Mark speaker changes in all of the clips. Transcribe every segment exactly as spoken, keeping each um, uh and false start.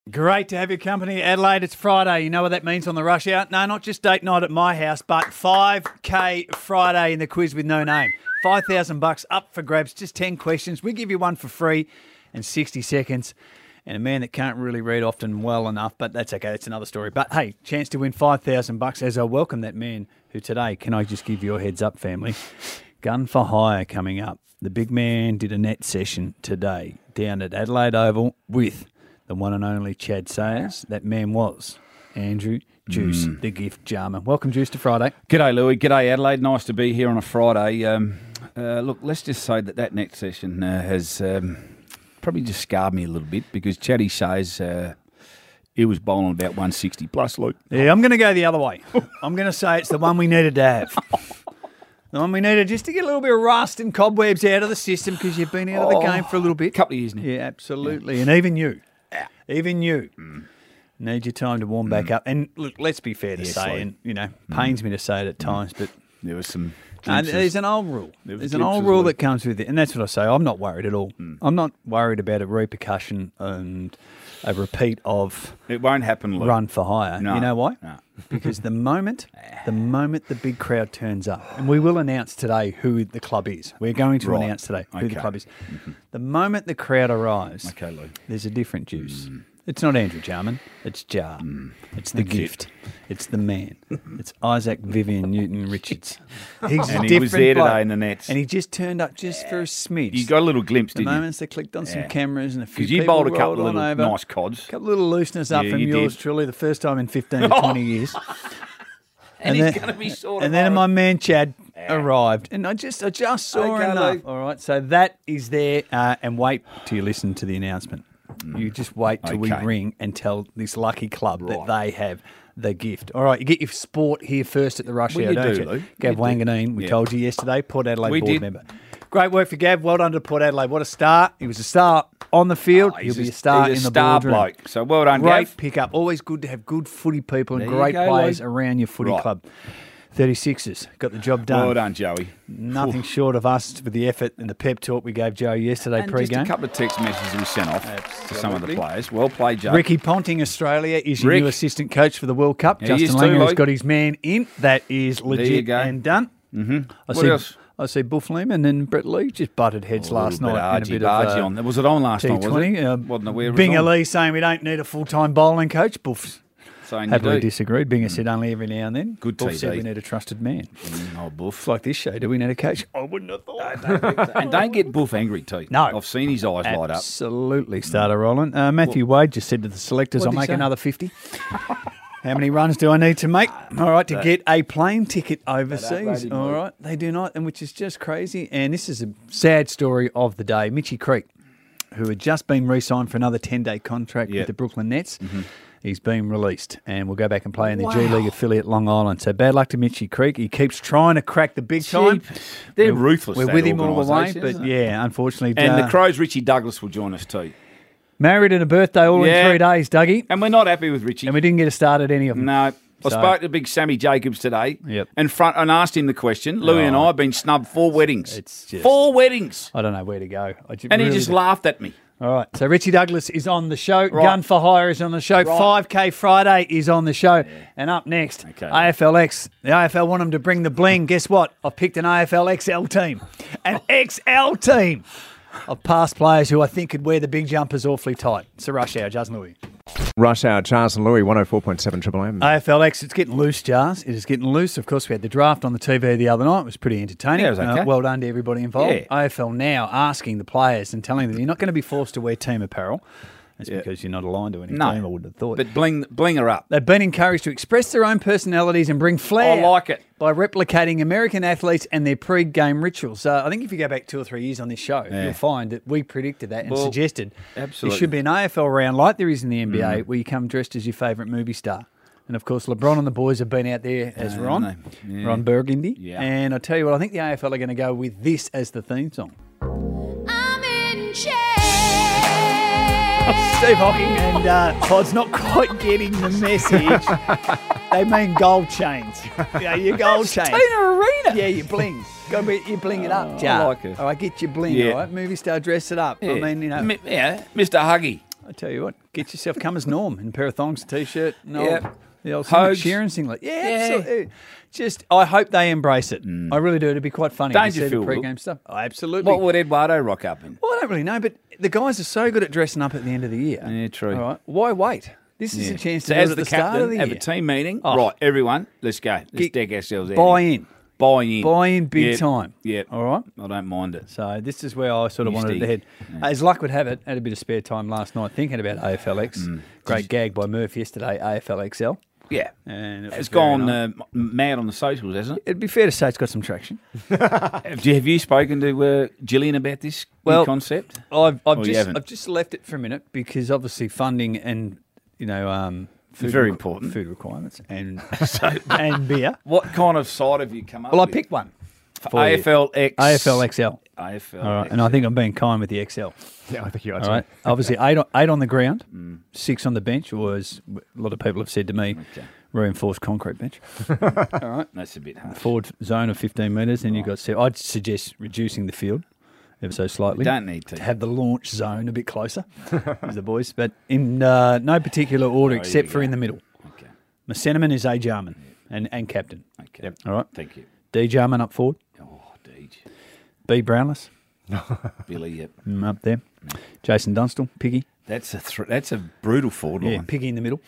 Speaker 1: Great to have your company, Adelaide. It's Friday. You know what that means on the rush hour? No, not just date night at my house, but five K Friday in the quiz with no name. five thousand bucks up for grabs, just ten questions. We give you one for free and sixty seconds. And a man that can't really read often well enough, but that's okay. That's another story. But hey, chance to win five thousand bucks as I welcome that man who today, can I just give you a heads up, family? Gun for hire coming up. The big man did a net session today down at Adelaide Oval with the one and only Chad Sayers. That man was Andrew Juice, mm. the gift Jarman. Welcome, Juice, to Friday.
Speaker 2: G'day, Louis. G'day, Adelaide. Nice to be here on a Friday. Um, uh, look, let's just say that that net session uh, has um, probably just scarred me a little bit because Chatty says uh, he was bowling about one sixty plus, Luke.
Speaker 1: Yeah, I'm going to go the other way. I'm going to say it's the one we needed to have. The one we needed just to get a little bit of rust and cobwebs out of the system because you've been out of the game for a little bit.
Speaker 2: A couple of years now.
Speaker 1: Yeah, absolutely. Yeah. And even you. Even you mm. need your time to warm back mm. up. And look, let's be fair to yes, say, like, and you know, pains mm. me to say it at times, but
Speaker 2: there was some.
Speaker 1: Uh, there's an old rule. There there's an old rule well. that comes with it, and that's what I say. I'm not worried at all. Mm. I'm not worried about a repercussion and a repeat of.
Speaker 2: It won't happen. Luke.
Speaker 1: Run for hire.
Speaker 2: No.
Speaker 1: You know why?
Speaker 2: No.
Speaker 1: Because the moment, the moment the big crowd turns up, and we will announce today who the club is. We're going to right. announce today who
Speaker 2: okay.
Speaker 1: the club is. Mm-hmm. The moment the crowd arrives,
Speaker 2: okay, Lou.
Speaker 1: there's a different Juice. Mm. It's not Andrew Jarman. It's Jar. Mm. It's the
Speaker 2: That's
Speaker 1: gift.
Speaker 2: It.
Speaker 1: It's the man. It's Isaac Vivian Newton Richards. He's
Speaker 2: and
Speaker 1: a
Speaker 2: he was there
Speaker 1: bloke.
Speaker 2: today in the nets.
Speaker 1: And he just turned up just for a smidge.
Speaker 2: You got a little glimpse,
Speaker 1: the
Speaker 2: didn't you?
Speaker 1: The moments they clicked on yeah. some cameras and a few
Speaker 2: people
Speaker 1: you bowled
Speaker 2: a couple of little
Speaker 1: over.
Speaker 2: nice cods.
Speaker 1: A couple of little looseness up
Speaker 2: yeah,
Speaker 1: from
Speaker 2: you
Speaker 1: yours
Speaker 2: did.
Speaker 1: truly, the first time in fifteen to twenty years.
Speaker 2: And, and
Speaker 1: he's
Speaker 2: going to be sort of.
Speaker 1: And then my man Chad
Speaker 2: yeah.
Speaker 1: arrived, and I just, I just saw
Speaker 2: okay,
Speaker 1: enough.
Speaker 2: Luke.
Speaker 1: All right, so that is there, uh, and wait till you listen to the announcement. Mm. You just wait till
Speaker 2: okay.
Speaker 1: we ring and tell this lucky club
Speaker 2: right.
Speaker 1: that they have the gift. All right, you get your sport here first at the rush
Speaker 2: well,
Speaker 1: hour,
Speaker 2: you
Speaker 1: don't
Speaker 2: do,
Speaker 1: you?
Speaker 2: Luke.
Speaker 1: Gav
Speaker 2: you
Speaker 1: Wanganeen, we
Speaker 2: yeah.
Speaker 1: told you yesterday, Port Adelaide
Speaker 2: we
Speaker 1: board
Speaker 2: did.
Speaker 1: member. Great work for Gav. Well done to Port Adelaide. What a start. He was a star on the field.
Speaker 2: Oh,
Speaker 1: He'll be
Speaker 2: a,
Speaker 1: a star
Speaker 2: he's
Speaker 1: in
Speaker 2: a
Speaker 1: the
Speaker 2: star
Speaker 1: boardroom.
Speaker 2: bloke. So well done,
Speaker 1: Great
Speaker 2: Gav.
Speaker 1: pick up. Always good to have good footy people and
Speaker 2: there
Speaker 1: great
Speaker 2: go,
Speaker 1: players
Speaker 2: Luke.
Speaker 1: around your footy
Speaker 2: right.
Speaker 1: club. thirty-sixers got the job done.
Speaker 2: Well done, Joey.
Speaker 1: Nothing short of us with the effort and the pep talk we gave Joe yesterday
Speaker 2: and
Speaker 1: pre-game.
Speaker 2: Just a couple of text messages we sent off
Speaker 1: Absolutely.
Speaker 2: to some of the players. Well played, Joe.
Speaker 1: Ricky Ponting, Australia, is your
Speaker 2: Rick.
Speaker 1: new assistant coach for the World Cup.
Speaker 2: Yeah,
Speaker 1: Justin Langer has got his man in. That is legit and done.
Speaker 2: Mm-hmm.
Speaker 1: I
Speaker 2: what
Speaker 1: see,
Speaker 2: else?
Speaker 1: I see Buff Lehman and Brett Lee just butted heads
Speaker 2: Oh,
Speaker 1: last night.
Speaker 2: Argy,
Speaker 1: in a bit of, uh,
Speaker 2: on. Was it on last
Speaker 1: T twenty.
Speaker 2: night, was it?
Speaker 1: Uh,
Speaker 2: Wasn't aware it was
Speaker 1: Binger
Speaker 2: on.
Speaker 1: Lee saying we don't need a full-time bowling coach. Buff's
Speaker 2: Saying
Speaker 1: happily
Speaker 2: you do.
Speaker 1: disagreed. Binger said only every now and then.
Speaker 2: Good
Speaker 1: Buff
Speaker 2: T V.
Speaker 1: said we need a trusted man.
Speaker 2: Mm, oh, Buff.
Speaker 1: It's like this show. Do we need a coach? I wouldn't have thought.
Speaker 2: No, don't so. And don't get Buff angry, too.
Speaker 1: No.
Speaker 2: I've seen his eyes light up.
Speaker 1: Absolutely started rolling. Uh, Matthew Wade just said to the selectors, I'll make say? another fifty. How many runs do I need to make? All right, to get a plane ticket overseas. All right, they do not, and which is just crazy. And this is a sad story of the day. Mitchie Creek, who had just been re-signed for another ten-day contract
Speaker 2: yep.
Speaker 1: with the Brooklyn Nets,
Speaker 2: mm-hmm.
Speaker 1: he's been released and will go back and play in the
Speaker 2: wow.
Speaker 1: G League affiliate Long Island. So bad luck to Mitchie Creek. He keeps trying to crack the big time.
Speaker 2: They're
Speaker 1: we're,
Speaker 2: ruthless.
Speaker 1: We're with him all the way, but yeah, unfortunately.
Speaker 2: And
Speaker 1: uh,
Speaker 2: the Crows, Richie Douglas, will join us too.
Speaker 1: Married and a birthday all yeah. in three days, Dougie.
Speaker 2: And we're not happy with Richie.
Speaker 1: And we didn't get a start at any of them.
Speaker 2: No. I
Speaker 1: So-
Speaker 2: spoke to big Sammy Jacobs today
Speaker 1: Yep.
Speaker 2: and front and asked him the question. Louis
Speaker 1: Oh.
Speaker 2: and I have been snubbed four weddings.
Speaker 1: It's just-
Speaker 2: Four weddings.
Speaker 1: I don't know where to go. I ju-
Speaker 2: And he
Speaker 1: really
Speaker 2: just
Speaker 1: don't-
Speaker 2: laughed at me.
Speaker 1: All right, so Richie Douglas is on the show.
Speaker 2: Right.
Speaker 1: Gun for Hire is on the show.
Speaker 2: Right.
Speaker 1: five K Friday is on the show. And up next,
Speaker 2: Okay.
Speaker 1: A F L X. The A F L want them to bring the bling. Guess what? I've picked an A F L X L team. An X L team of past players who I think could wear the big jumpers awfully tight. It's a rush hour, Justin Louis.
Speaker 3: Rush Hour, Charles and Louis, one oh four point seven Triple M.
Speaker 1: A F L X, it's getting loose, Jars. It is getting loose. Of course, we had the draft on the T V the other night. It was pretty entertaining.
Speaker 2: Yeah, it was okay.
Speaker 1: Uh, well done to everybody involved.
Speaker 2: Yeah.
Speaker 1: A F L now asking the players and telling them you're not going to be forced to wear team apparel. That's
Speaker 2: Yeah.
Speaker 1: because you're not aligned to any
Speaker 2: No.
Speaker 1: team, I would have thought.
Speaker 2: But bling, bling her up.
Speaker 1: They've been encouraged to express their own personalities and bring flair.
Speaker 2: I like it.
Speaker 1: By replicating American athletes and their pre-game rituals. So I think if you go back two or three years on this show,
Speaker 2: Yeah.
Speaker 1: you'll find that we predicted that and
Speaker 2: Well,
Speaker 1: suggested
Speaker 2: absolutely.
Speaker 1: there should be an A F L round like there is in the N B A
Speaker 2: Mm.
Speaker 1: where you come dressed as your favourite movie star. And, of course, LeBron and the boys have been out there as
Speaker 2: Uh,
Speaker 1: Ron,
Speaker 2: no. Yeah.
Speaker 1: Ron Burgundy.
Speaker 2: Yeah.
Speaker 1: And I tell you what, I think the A F L are going to go with this as the theme song.
Speaker 4: I'm in chains.
Speaker 1: Steve Hocking and uh, Todd's not quite getting the message. They mean gold chains. Yeah, your gold chains.
Speaker 2: Tina Arena.
Speaker 1: Yeah, you bling. Got to be, you bling it up,
Speaker 2: Oh, I
Speaker 1: Jar.
Speaker 2: like it.
Speaker 1: All right, get your bling,
Speaker 2: Yeah.
Speaker 1: all right? Movie star, dress it up.
Speaker 2: Yeah.
Speaker 1: I mean, you know.
Speaker 2: Mi- yeah, Mister Huggy.
Speaker 1: I tell you what, get yourself come as Norm in a pair of thongs, a t-shirt, no,
Speaker 2: Yep.
Speaker 1: the old
Speaker 2: Hogs.
Speaker 1: Sheeran singlet. Yeah,
Speaker 2: Yeah.
Speaker 1: absolutely. Just, I hope they embrace it. I really do. It'd be quite funny to see the
Speaker 2: Dangerfield look.
Speaker 1: pre-game stuff. Oh, absolutely.
Speaker 2: What would Eduardo rock up in?
Speaker 1: Well, I don't really know, but the guys are so good at dressing up at the end of the year.
Speaker 2: Yeah, true.
Speaker 1: All right, why wait? This is
Speaker 2: Yeah.
Speaker 1: a chance to
Speaker 2: So
Speaker 1: do
Speaker 2: as
Speaker 1: it at
Speaker 2: the
Speaker 1: the start
Speaker 2: captain,
Speaker 1: of the
Speaker 2: have
Speaker 1: year.
Speaker 2: a team meeting.
Speaker 1: Oh.
Speaker 2: Right, everyone, let's go. Let's
Speaker 1: Get-
Speaker 2: deck ourselves out.
Speaker 1: Buy
Speaker 2: here.
Speaker 1: in.
Speaker 2: Buy in.
Speaker 1: Buy in big
Speaker 2: Yep.
Speaker 1: time.
Speaker 2: Yep.
Speaker 1: All right.
Speaker 2: I don't mind it.
Speaker 1: So this is where I sort of
Speaker 2: You
Speaker 1: wanted to
Speaker 2: stick.
Speaker 1: head.
Speaker 2: Yeah.
Speaker 1: As luck would have it, I had a bit of spare time last night thinking about A F L X. Great gag by Murph yesterday, A F L X L.
Speaker 2: Yeah.
Speaker 1: And it was
Speaker 2: It's
Speaker 1: very
Speaker 2: gone
Speaker 1: nice.
Speaker 2: uh, mad on the socials, hasn't it?
Speaker 1: It'd be fair to say it's got some traction.
Speaker 2: Have you, have you spoken to uh, Gillian about this new
Speaker 1: Well,
Speaker 2: concept?
Speaker 1: I've, I've
Speaker 2: you
Speaker 1: just
Speaker 2: haven't?
Speaker 1: I've just left it for a minute because obviously funding and you know um, food
Speaker 2: Very
Speaker 1: requ-
Speaker 2: important.
Speaker 1: food requirements and and beer.
Speaker 2: What kind of side have you come up
Speaker 1: Well, I
Speaker 2: with?
Speaker 1: picked one.
Speaker 2: For
Speaker 1: for you.
Speaker 2: A F L X.
Speaker 1: A F L X L.
Speaker 2: A F L.
Speaker 1: All right, and I think I'm being kind with the X L.
Speaker 3: Yeah, I think you are
Speaker 1: All
Speaker 3: too.
Speaker 1: right, obviously eight on, eight on the ground, six on the bench, or as a lot of people have said to me,
Speaker 2: Okay.
Speaker 1: reinforced concrete bench. All right,
Speaker 2: That's a bit harsh.
Speaker 1: forward zone of fifteen metres, then you've got. Se- I'd suggest reducing the field ever so slightly.
Speaker 2: You don't need to.
Speaker 1: to have the launch zone a bit closer, as the boys, but in uh, no particular order
Speaker 2: Oh, here
Speaker 1: except
Speaker 2: we
Speaker 1: for
Speaker 2: go.
Speaker 1: in the middle.
Speaker 2: Okay.
Speaker 1: My centreman is A. Jarman and, and captain.
Speaker 2: Okay.
Speaker 1: All right,
Speaker 2: Thank you.
Speaker 1: D. Jarman up forward,
Speaker 2: Oh, Deej.
Speaker 1: B. Brownless
Speaker 2: Billy, yep.
Speaker 1: mm, up there, Jason Dunstall, Piggy,
Speaker 2: That's a thr that's a brutal forward
Speaker 1: yeah,
Speaker 2: line.
Speaker 1: Piggy in the middle.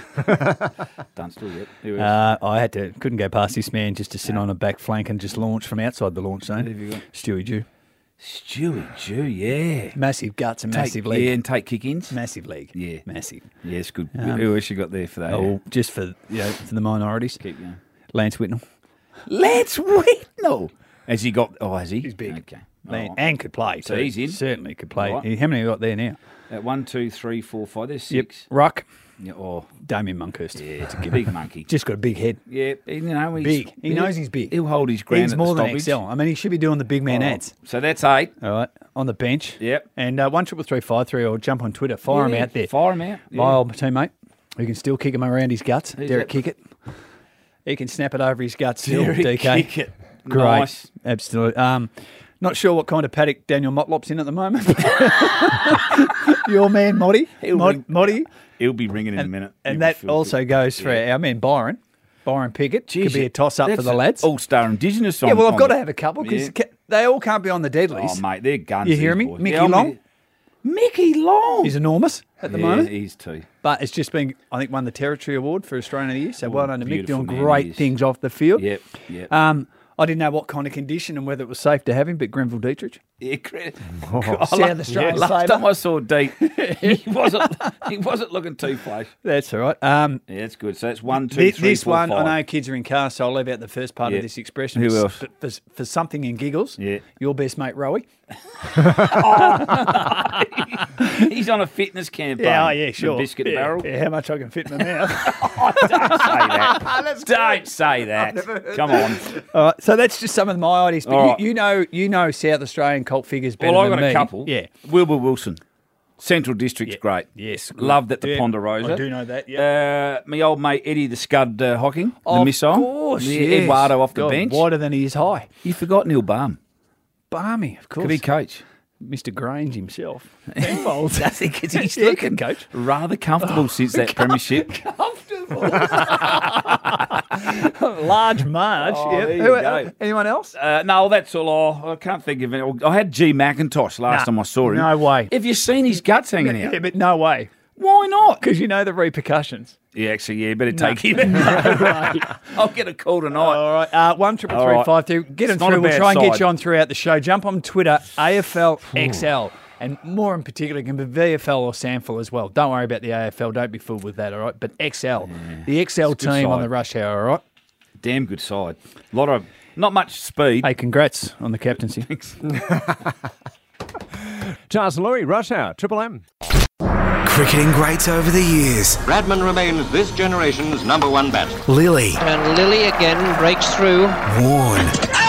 Speaker 2: Dunstall, yep. Who else?
Speaker 1: Uh, I had to couldn't go past this man just to sit on a back flank and just launch from outside the launch zone.
Speaker 2: Who have you got?
Speaker 1: Stewie Jew,
Speaker 2: Stewie Jew, yeah.
Speaker 1: massive guts and massive
Speaker 2: take,
Speaker 1: leg,
Speaker 2: Yeah, and take kick-ins.
Speaker 1: massive leg,
Speaker 2: Yeah.
Speaker 1: massive.
Speaker 2: Yeah, it's good.
Speaker 1: Um,
Speaker 2: Who else you got there for that?
Speaker 1: Oh, just for you know for the minorities,
Speaker 2: Keep going.
Speaker 1: Lance Whitnell.
Speaker 2: Let's Whitnell. Has he got... Oh, has he?
Speaker 1: He's big.
Speaker 2: Okay.
Speaker 1: Man,
Speaker 2: Oh.
Speaker 1: and could play.
Speaker 2: So
Speaker 1: too.
Speaker 2: he's in?
Speaker 1: Certainly could play.
Speaker 2: All right.
Speaker 1: How many have you got there now?
Speaker 2: Uh, one, two, three, four, five. There's
Speaker 1: Yep.
Speaker 2: six.
Speaker 1: Ruck,
Speaker 2: Yeah, oh,
Speaker 1: Damien Monkhurst.
Speaker 2: yeah.
Speaker 1: It's
Speaker 2: It's
Speaker 1: a
Speaker 2: a
Speaker 1: given.
Speaker 2: big monkey.
Speaker 1: Just got a big head.
Speaker 2: Yeah, you know, he's
Speaker 1: Big. He
Speaker 2: he'll-
Speaker 1: knows he's big.
Speaker 2: He'll hold his ground
Speaker 1: He's
Speaker 2: at
Speaker 1: more
Speaker 2: the
Speaker 1: than
Speaker 2: stoppage.
Speaker 1: X L. I mean, he should be doing the big man
Speaker 2: Oh,
Speaker 1: ads.
Speaker 2: So that's eight.
Speaker 1: All right, on the bench.
Speaker 2: Yep.
Speaker 1: And uh, one triple three five three, or jump on Twitter. Fire him
Speaker 2: Yeah,
Speaker 1: out there.
Speaker 2: Fire him out.
Speaker 1: My
Speaker 2: Yeah.
Speaker 1: old teammate, who can still kick him around his guts.
Speaker 2: Who's
Speaker 1: Derek
Speaker 2: that?
Speaker 1: Kickett. He can snap it over his guts still.
Speaker 2: Derek
Speaker 1: D K.
Speaker 2: Kickett.
Speaker 1: Great.
Speaker 2: Nice.
Speaker 1: Absolutely. Um, not sure what kind of paddock Daniel Motlop's in at the moment. Your man, Moddy.
Speaker 2: He'll
Speaker 1: Mod,
Speaker 2: ring-
Speaker 1: Moddy.
Speaker 2: He'll be ringing in a minute.
Speaker 1: And
Speaker 2: He'll
Speaker 1: that
Speaker 2: be filthy.
Speaker 1: also goes for
Speaker 2: Yeah.
Speaker 1: our man, Byron. Byron Pickett. Could
Speaker 2: Jeez,
Speaker 1: be a toss-up for
Speaker 2: that's
Speaker 1: the
Speaker 2: an
Speaker 1: lads.
Speaker 2: All-star Indigenous song.
Speaker 1: Yeah, well, I've
Speaker 2: on
Speaker 1: got to
Speaker 2: the-
Speaker 1: have a couple because
Speaker 2: Yeah.
Speaker 1: they all can't be on the deadlies.
Speaker 2: Oh, mate, they're guns.
Speaker 1: You hear
Speaker 2: these
Speaker 1: me?
Speaker 2: boys.
Speaker 1: Mickey
Speaker 2: Yeah, I'm
Speaker 1: Long?
Speaker 2: with you. Mickey Long.
Speaker 1: He's enormous at the
Speaker 2: yeah,
Speaker 1: moment.
Speaker 2: he's too.
Speaker 1: But it's just been, I think, won the Territory Award for Australian of the Year. So well done to Mick,
Speaker 2: beautiful
Speaker 1: doing
Speaker 2: man
Speaker 1: great
Speaker 2: he is.
Speaker 1: things off the field.
Speaker 2: Yep, yep.
Speaker 1: Um, I didn't know what kind of condition and whether it was safe to have him, but Grenville Dietrich.
Speaker 2: Yeah, credit.
Speaker 1: South Australian
Speaker 2: Last
Speaker 1: sabre.
Speaker 2: time I saw Deep, he wasn't. He wasn't looking too flash.
Speaker 1: That's all right. Um,
Speaker 2: Yeah, that's good. So that's one, two,
Speaker 1: thi-
Speaker 2: three,
Speaker 1: this
Speaker 2: four,
Speaker 1: one,
Speaker 2: five.
Speaker 1: I know kids are in cars, so I'll leave out the first part
Speaker 2: Yeah.
Speaker 1: of this expression.
Speaker 2: Who
Speaker 1: For-
Speaker 2: else?
Speaker 1: For, for, for something in giggles,
Speaker 2: Yeah.
Speaker 1: your best mate, Rowie.
Speaker 2: He's on a fitness campaign.
Speaker 1: Yeah, oh, yeah,
Speaker 2: The
Speaker 1: sure.
Speaker 2: Biscuit
Speaker 1: yeah,
Speaker 2: barrel.
Speaker 1: Yeah, how much I can fit in my mouth.
Speaker 2: Don't say that. Don't say that. Come on.
Speaker 1: All right, so that's just some of my ideas. But
Speaker 2: All
Speaker 1: you,
Speaker 2: right.
Speaker 1: you know, you know South Australian cult figures better
Speaker 2: Well, I've
Speaker 1: than
Speaker 2: got
Speaker 1: me.
Speaker 2: a couple.
Speaker 1: Yeah.
Speaker 2: Wilbur Wilson. Central District's great.
Speaker 1: Yes. good.
Speaker 2: Loved at the
Speaker 1: Yeah,
Speaker 2: Ponderosa.
Speaker 1: I do know that. Yeah.
Speaker 2: Uh, my old mate Eddie the Scud uh, Hocking, the
Speaker 1: Of
Speaker 2: missile.
Speaker 1: course,
Speaker 2: the
Speaker 1: yes.
Speaker 2: Eduardo off the
Speaker 1: God,
Speaker 2: bench.
Speaker 1: wider than he is high.
Speaker 2: You forgot Neil Baum.
Speaker 1: Balmy, of course.
Speaker 2: Could he coach?
Speaker 1: Mister Grange himself. Tenfold.
Speaker 2: Does he? Because he's
Speaker 1: Yeah,
Speaker 2: looking
Speaker 1: good coach.
Speaker 2: rather comfortable since that premiership.
Speaker 1: Comfortable. Large Marge.
Speaker 2: Oh,
Speaker 1: yep.
Speaker 2: there you
Speaker 1: Who-
Speaker 2: go.
Speaker 1: Anyone else?
Speaker 2: Uh, no, that's all. I, I can't think of any. I had G McIntosh last
Speaker 1: Nah,
Speaker 2: time I saw him.
Speaker 1: no way.
Speaker 2: Have you seen his guts hanging out?
Speaker 1: Yeah, but no way.
Speaker 2: Why not?
Speaker 1: Because you know the repercussions.
Speaker 2: Yeah, actually, yeah, better take him.
Speaker 1: Right.
Speaker 2: I'll get a call tonight.
Speaker 1: All right. Uh, one triple
Speaker 2: All
Speaker 1: three
Speaker 2: right.
Speaker 1: five two. Get them
Speaker 2: It's not
Speaker 1: through.
Speaker 2: a
Speaker 1: We'll
Speaker 2: bad
Speaker 1: try and get
Speaker 2: side.
Speaker 1: you on throughout the show. Jump on Twitter, A F L X L. And more in particular, it can be V F L or SANFL as well. Don't worry about the A F L. Don't be fooled with that, all right? But X L. The X L
Speaker 2: It's a good
Speaker 1: team on
Speaker 2: side.
Speaker 1: the rush hour, all right?
Speaker 2: Damn good side. A lot of, not much speed.
Speaker 1: Hey, congrats on the captaincy.
Speaker 3: Charles and Louis, Rush Hour, Triple M.
Speaker 5: Cricketing greats over the years.
Speaker 6: Bradman remains this generation's number one batsman.
Speaker 5: Lily,
Speaker 7: And Lily again breaks through.
Speaker 5: Warren,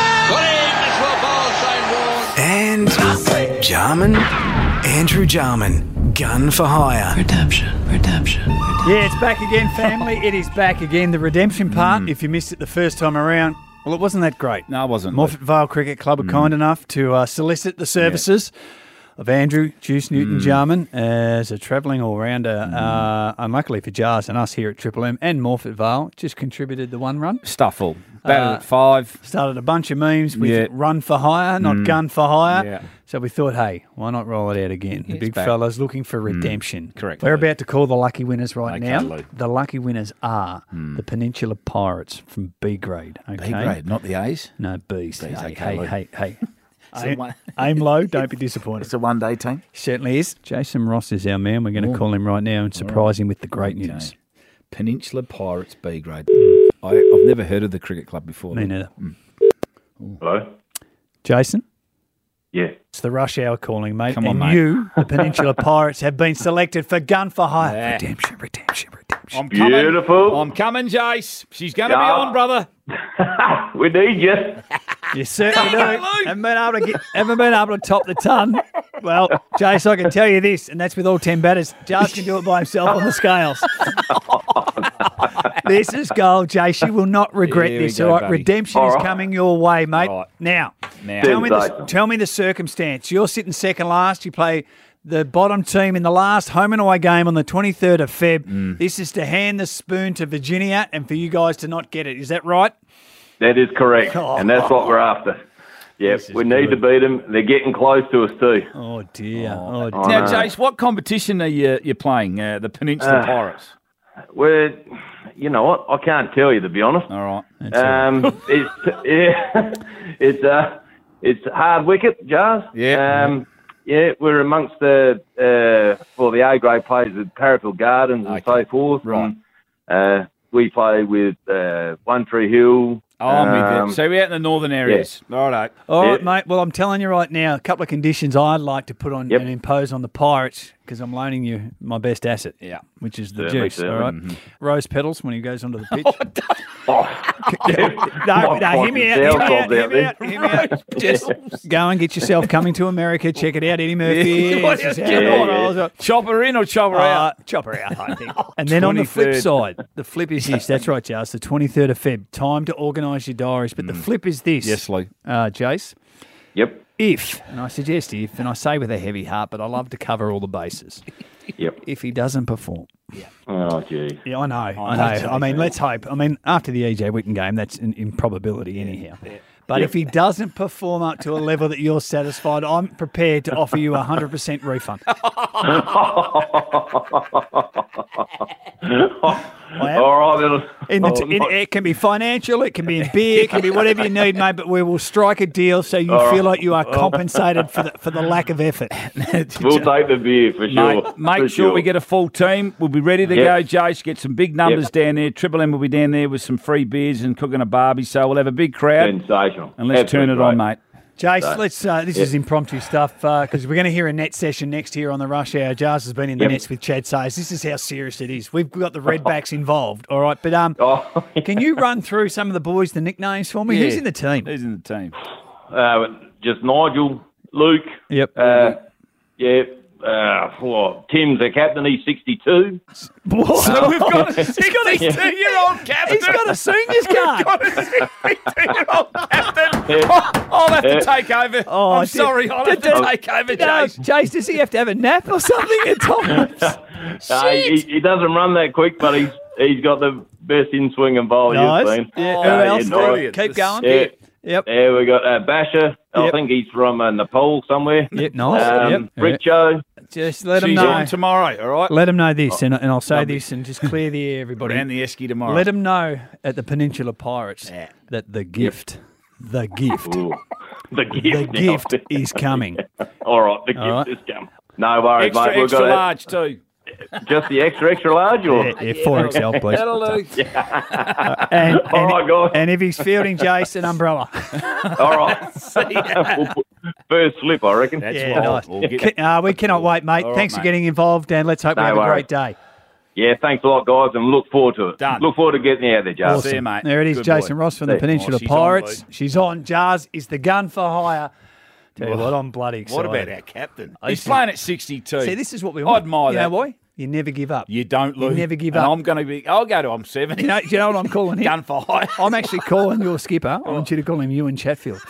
Speaker 5: and Jarman. Andrew Jarman, gun for hire.
Speaker 7: Redemption, redemption, redemption.
Speaker 1: Yeah, it's back again, family. It is back again. The redemption part,
Speaker 2: Mm.
Speaker 1: if you missed it the first time around, well, it wasn't that great.
Speaker 2: No, it wasn't.
Speaker 1: Moffat Vale Cricket Club were kind enough to uh, solicit the services of Andrew Juice
Speaker 2: Mm.
Speaker 1: Newton-Jarman as a travelling all-rounder. Uh, unluckily for Jars and us here at Triple M and Morford Vale, just contributed the one run.
Speaker 2: Stuffle. Batted
Speaker 1: Uh,
Speaker 2: at five.
Speaker 1: Started a bunch of memes with
Speaker 2: Yeah.
Speaker 1: run for hire, not gun for hire.
Speaker 2: Yeah.
Speaker 1: So we thought, hey, why not roll it out again? The
Speaker 2: He's
Speaker 1: big
Speaker 2: back.
Speaker 1: fella's looking for redemption.
Speaker 2: correct.
Speaker 1: We're about to call the lucky winners right
Speaker 2: Okay,
Speaker 1: now.
Speaker 2: Lou.
Speaker 1: The lucky winners are the Peninsula Pirates from B grade. Okay?
Speaker 2: B grade, not the A's.
Speaker 1: No, B's.
Speaker 2: B's,
Speaker 1: Hey,
Speaker 2: okay,
Speaker 1: hey,
Speaker 2: Lou.
Speaker 1: hey, hey.
Speaker 2: It's a
Speaker 1: Aim,
Speaker 2: one-
Speaker 1: aim low, don't be disappointed.
Speaker 2: It's a one-day team.
Speaker 1: Certainly is. Jason Ross is our man. We're going to call him right now and surprise him with the great
Speaker 2: Okay.
Speaker 1: news.
Speaker 2: Peninsula Pirates B grade. I, I've never heard of the cricket club before.
Speaker 1: Me neither.
Speaker 8: Hello?
Speaker 1: Jason?
Speaker 8: Yeah.
Speaker 1: It's the rush hour calling, mate.
Speaker 2: Come on,
Speaker 1: and
Speaker 2: mate.
Speaker 1: you, the Peninsula Pirates, have been selected for gun for hire.
Speaker 2: Yeah.
Speaker 1: Redemption, redemption, redemption.
Speaker 2: I'm coming.
Speaker 8: Beautiful.
Speaker 2: I'm coming, Jace. She's going to be
Speaker 8: Yeah.
Speaker 2: on, brother.
Speaker 8: We need you.
Speaker 1: You certainly do.
Speaker 2: There you go, Lou.
Speaker 1: Haven't been able to get, haven't been able to top the ton. Well, Jace, I can tell you this, and that's with all ten batters. Jas can do it by himself on the scales. This is gold, Jace. You will not regret
Speaker 2: Here we
Speaker 1: this.
Speaker 2: go,
Speaker 1: All right,
Speaker 2: buddy.
Speaker 1: redemption
Speaker 8: All
Speaker 1: is
Speaker 8: right.
Speaker 1: coming your way, mate.
Speaker 2: Right.
Speaker 1: Now,
Speaker 2: Now.
Speaker 1: tell me the
Speaker 8: Sensational.
Speaker 1: tell me the circumstance. You're sitting second last. You play the bottom team in the last home and away game on the twenty-third of Feb.
Speaker 2: Mm.
Speaker 1: This is to hand the spoon to Virginia and for you guys to not get it. Is that right?
Speaker 8: That is correct.
Speaker 1: Oh.
Speaker 8: And that's what we're after. Yep,
Speaker 1: This is
Speaker 8: we need
Speaker 1: good.
Speaker 8: to beat them. They're getting close to us too.
Speaker 1: Oh dear. Oh,
Speaker 8: Oh,
Speaker 2: Now,
Speaker 8: no.
Speaker 2: Jace, what competition are you you playing? Uh, the Peninsula
Speaker 8: Uh,
Speaker 2: Pirates.
Speaker 8: We're, you know what? I can't tell you to be honest.
Speaker 2: All right.
Speaker 8: Um, it's yeah, it's uh, it's hard wicket, Jars.
Speaker 2: Yeah.
Speaker 8: Um, yeah, we're amongst the uh, for the A grade players with Parafield Gardens and
Speaker 2: Okay.
Speaker 8: so forth.
Speaker 2: Right.
Speaker 8: And, uh, we play with uh, One Tree Hill.
Speaker 2: Oh, I'm with
Speaker 8: um,
Speaker 2: you. So we're out in the northern areas. All right.
Speaker 1: All right,
Speaker 8: Yeah.
Speaker 1: mate. Well, I'm telling you right now, a couple of conditions I'd like to put on
Speaker 8: Yep.
Speaker 1: and impose on the Pirates because I'm loaning you my best asset.
Speaker 2: Yeah.
Speaker 1: Which is the
Speaker 8: Certainly,
Speaker 1: juice. All right.
Speaker 8: certainly.
Speaker 1: Rose petals when he goes onto the pitch.
Speaker 8: Oh,
Speaker 1: no, no, hear me out. Hear me out.
Speaker 8: Sales
Speaker 1: Hear
Speaker 8: out
Speaker 1: me out. Hear me out. Just go and get yourself coming to America. Check it out, Eddie Murphy.
Speaker 2: Yeah.
Speaker 1: This is how
Speaker 2: Yeah,
Speaker 1: it
Speaker 8: yeah.
Speaker 1: rolls.
Speaker 2: Chop her in or chop her
Speaker 1: Uh,
Speaker 2: out?
Speaker 1: chop her out, I think. And then on the flip
Speaker 2: twenty-third.
Speaker 1: side, the flip is this. That's right, Jas. The twenty-third of Feb. Time to organise your diaries. But the flip is this.
Speaker 2: Yes, Lou.
Speaker 1: Uh, Jace.
Speaker 8: yep,
Speaker 1: If, and I suggest if, and I say with a heavy heart, but I love to cover all the bases.
Speaker 8: yep.
Speaker 1: If he doesn't perform.
Speaker 8: Oh, gee.
Speaker 1: Yeah, I know. I know. I mean, let's hope. I mean, after the E J Witten game, that's an improbability anyhow. But if he doesn't perform up to a level that you're satisfied, I'm prepared to offer you a one hundred percent refund.
Speaker 8: All right, then.
Speaker 1: In the
Speaker 8: Oh,
Speaker 1: t- in,
Speaker 8: not-
Speaker 1: it can be financial, it can be in beer, it can be whatever you need, mate. But we will strike a deal so you
Speaker 8: All
Speaker 1: feel
Speaker 8: right.
Speaker 1: like you are compensated for the for the lack of effort.
Speaker 8: We'll take the beer for sure.
Speaker 2: Mate, make
Speaker 8: for
Speaker 2: sure we get a full team. We'll be ready to
Speaker 8: Yep.
Speaker 2: go, Jace. Get some big numbers
Speaker 8: Yep.
Speaker 2: down there. Triple M will be down there with some free beers and cooking a barbie. So we'll have a big crowd.
Speaker 8: sensational.
Speaker 2: And let's turn it
Speaker 8: Absolutely
Speaker 2: on,
Speaker 8: great.
Speaker 2: mate.
Speaker 1: Jace, let's. Uh, this is impromptu stuff because we're going to hear a net session next here on the Rush Hour. Jas has been in the
Speaker 8: Yep.
Speaker 1: nets with Chad Sayers. This is how serious it is. We've got the Redbacks involved, all right. But um,
Speaker 8: Oh,
Speaker 1: can you run through some of the boys, the nicknames for me? Who's
Speaker 2: Yeah.
Speaker 1: in the team?
Speaker 2: Who's in the team?
Speaker 8: uh, just Nigel, Luke.
Speaker 1: Yep.
Speaker 8: Uh, yeah. Uh, well, Tim's the captain. He's sixty-two.
Speaker 2: So we've got a sixty-two-year-old captain.
Speaker 1: He's got a seniors card.
Speaker 2: got a sixty-two-year-old captain. I'll have to
Speaker 8: Yeah.
Speaker 2: take over.
Speaker 1: Oh,
Speaker 2: I'm
Speaker 1: did-
Speaker 2: sorry. I'll have
Speaker 1: did-
Speaker 2: to take over,
Speaker 1: No,
Speaker 2: Jace.
Speaker 1: Jace, does he have to have a nap or something at times?
Speaker 8: Uh, he, he doesn't run that quick, but he's he's got the best in swing and bowl
Speaker 1: Nice.
Speaker 8: you've seen.
Speaker 1: Yeah.
Speaker 2: Oh,
Speaker 1: Who
Speaker 8: Uh,
Speaker 1: else?
Speaker 8: yeah,
Speaker 2: brilliant.
Speaker 1: Keep going.
Speaker 8: Yeah.
Speaker 1: Yep.
Speaker 8: Yeah, we got uh, Basher. I
Speaker 1: Yep.
Speaker 8: think he's from uh, Nepal somewhere.
Speaker 1: Yep. Nice.
Speaker 8: Um,
Speaker 1: yep.
Speaker 8: Richo.
Speaker 1: Just let him
Speaker 2: She's
Speaker 1: know.
Speaker 2: on tomorrow, all right?
Speaker 1: Let him know this, and, and I'll say this, and just clear the air, everybody.
Speaker 2: Around the Esky tomorrow.
Speaker 1: Let them know at the Peninsula Pirates that the gift, the gift,
Speaker 8: Ooh. The gift.
Speaker 1: the
Speaker 8: now.
Speaker 1: gift is coming.
Speaker 8: All right, the gift
Speaker 1: All right.
Speaker 8: is coming. No worries,
Speaker 2: extra,
Speaker 8: mate. We've
Speaker 2: extra
Speaker 8: got
Speaker 2: large too.
Speaker 8: it. Just the extra, extra large, or
Speaker 1: Yeah, yeah, four X L, please.
Speaker 2: That'll do.
Speaker 1: And,
Speaker 8: All
Speaker 1: and,
Speaker 8: right, guys.
Speaker 1: and if he's fielding Jace, an umbrella.
Speaker 8: all right. We'll put- First slip, I reckon.
Speaker 2: That's
Speaker 1: Yeah,
Speaker 2: right.
Speaker 1: nice.
Speaker 2: We'll get-
Speaker 1: Ca- uh, we cannot wait, mate.
Speaker 2: All right,
Speaker 1: Thanks for
Speaker 2: mate.
Speaker 1: getting involved, and let's hope we
Speaker 8: No
Speaker 1: have a
Speaker 8: worries.
Speaker 1: great day.
Speaker 8: Yeah, thanks a lot, guys, and look forward to it.
Speaker 2: Done.
Speaker 8: Look forward to getting you out there, Jas.
Speaker 2: See you, mate.
Speaker 1: There it is,
Speaker 2: Good
Speaker 1: Jason
Speaker 2: boy.
Speaker 1: Ross from the
Speaker 8: Yeah.
Speaker 1: Peninsula
Speaker 2: Oh, she's on,
Speaker 1: Pirates.
Speaker 2: Lou.
Speaker 1: She's on. Jars is the gun for hire. Tell you what, I'm bloody excited.
Speaker 2: What about our captain?
Speaker 1: I
Speaker 2: He's
Speaker 1: see.
Speaker 2: playing at sixty-two.
Speaker 1: See, this is what we
Speaker 2: I
Speaker 1: want.
Speaker 2: admire
Speaker 1: you
Speaker 2: that.
Speaker 1: know why? You never give up.
Speaker 2: You don't
Speaker 1: You
Speaker 2: lose.
Speaker 1: never give
Speaker 2: and
Speaker 1: up.
Speaker 2: I'm going to be. I'll go to I'm seventy.
Speaker 1: You know, do you know what I'm calling him?
Speaker 2: Gun for hire.
Speaker 1: I'm actually calling your skipper. I want you to call him Ewan Chatfield.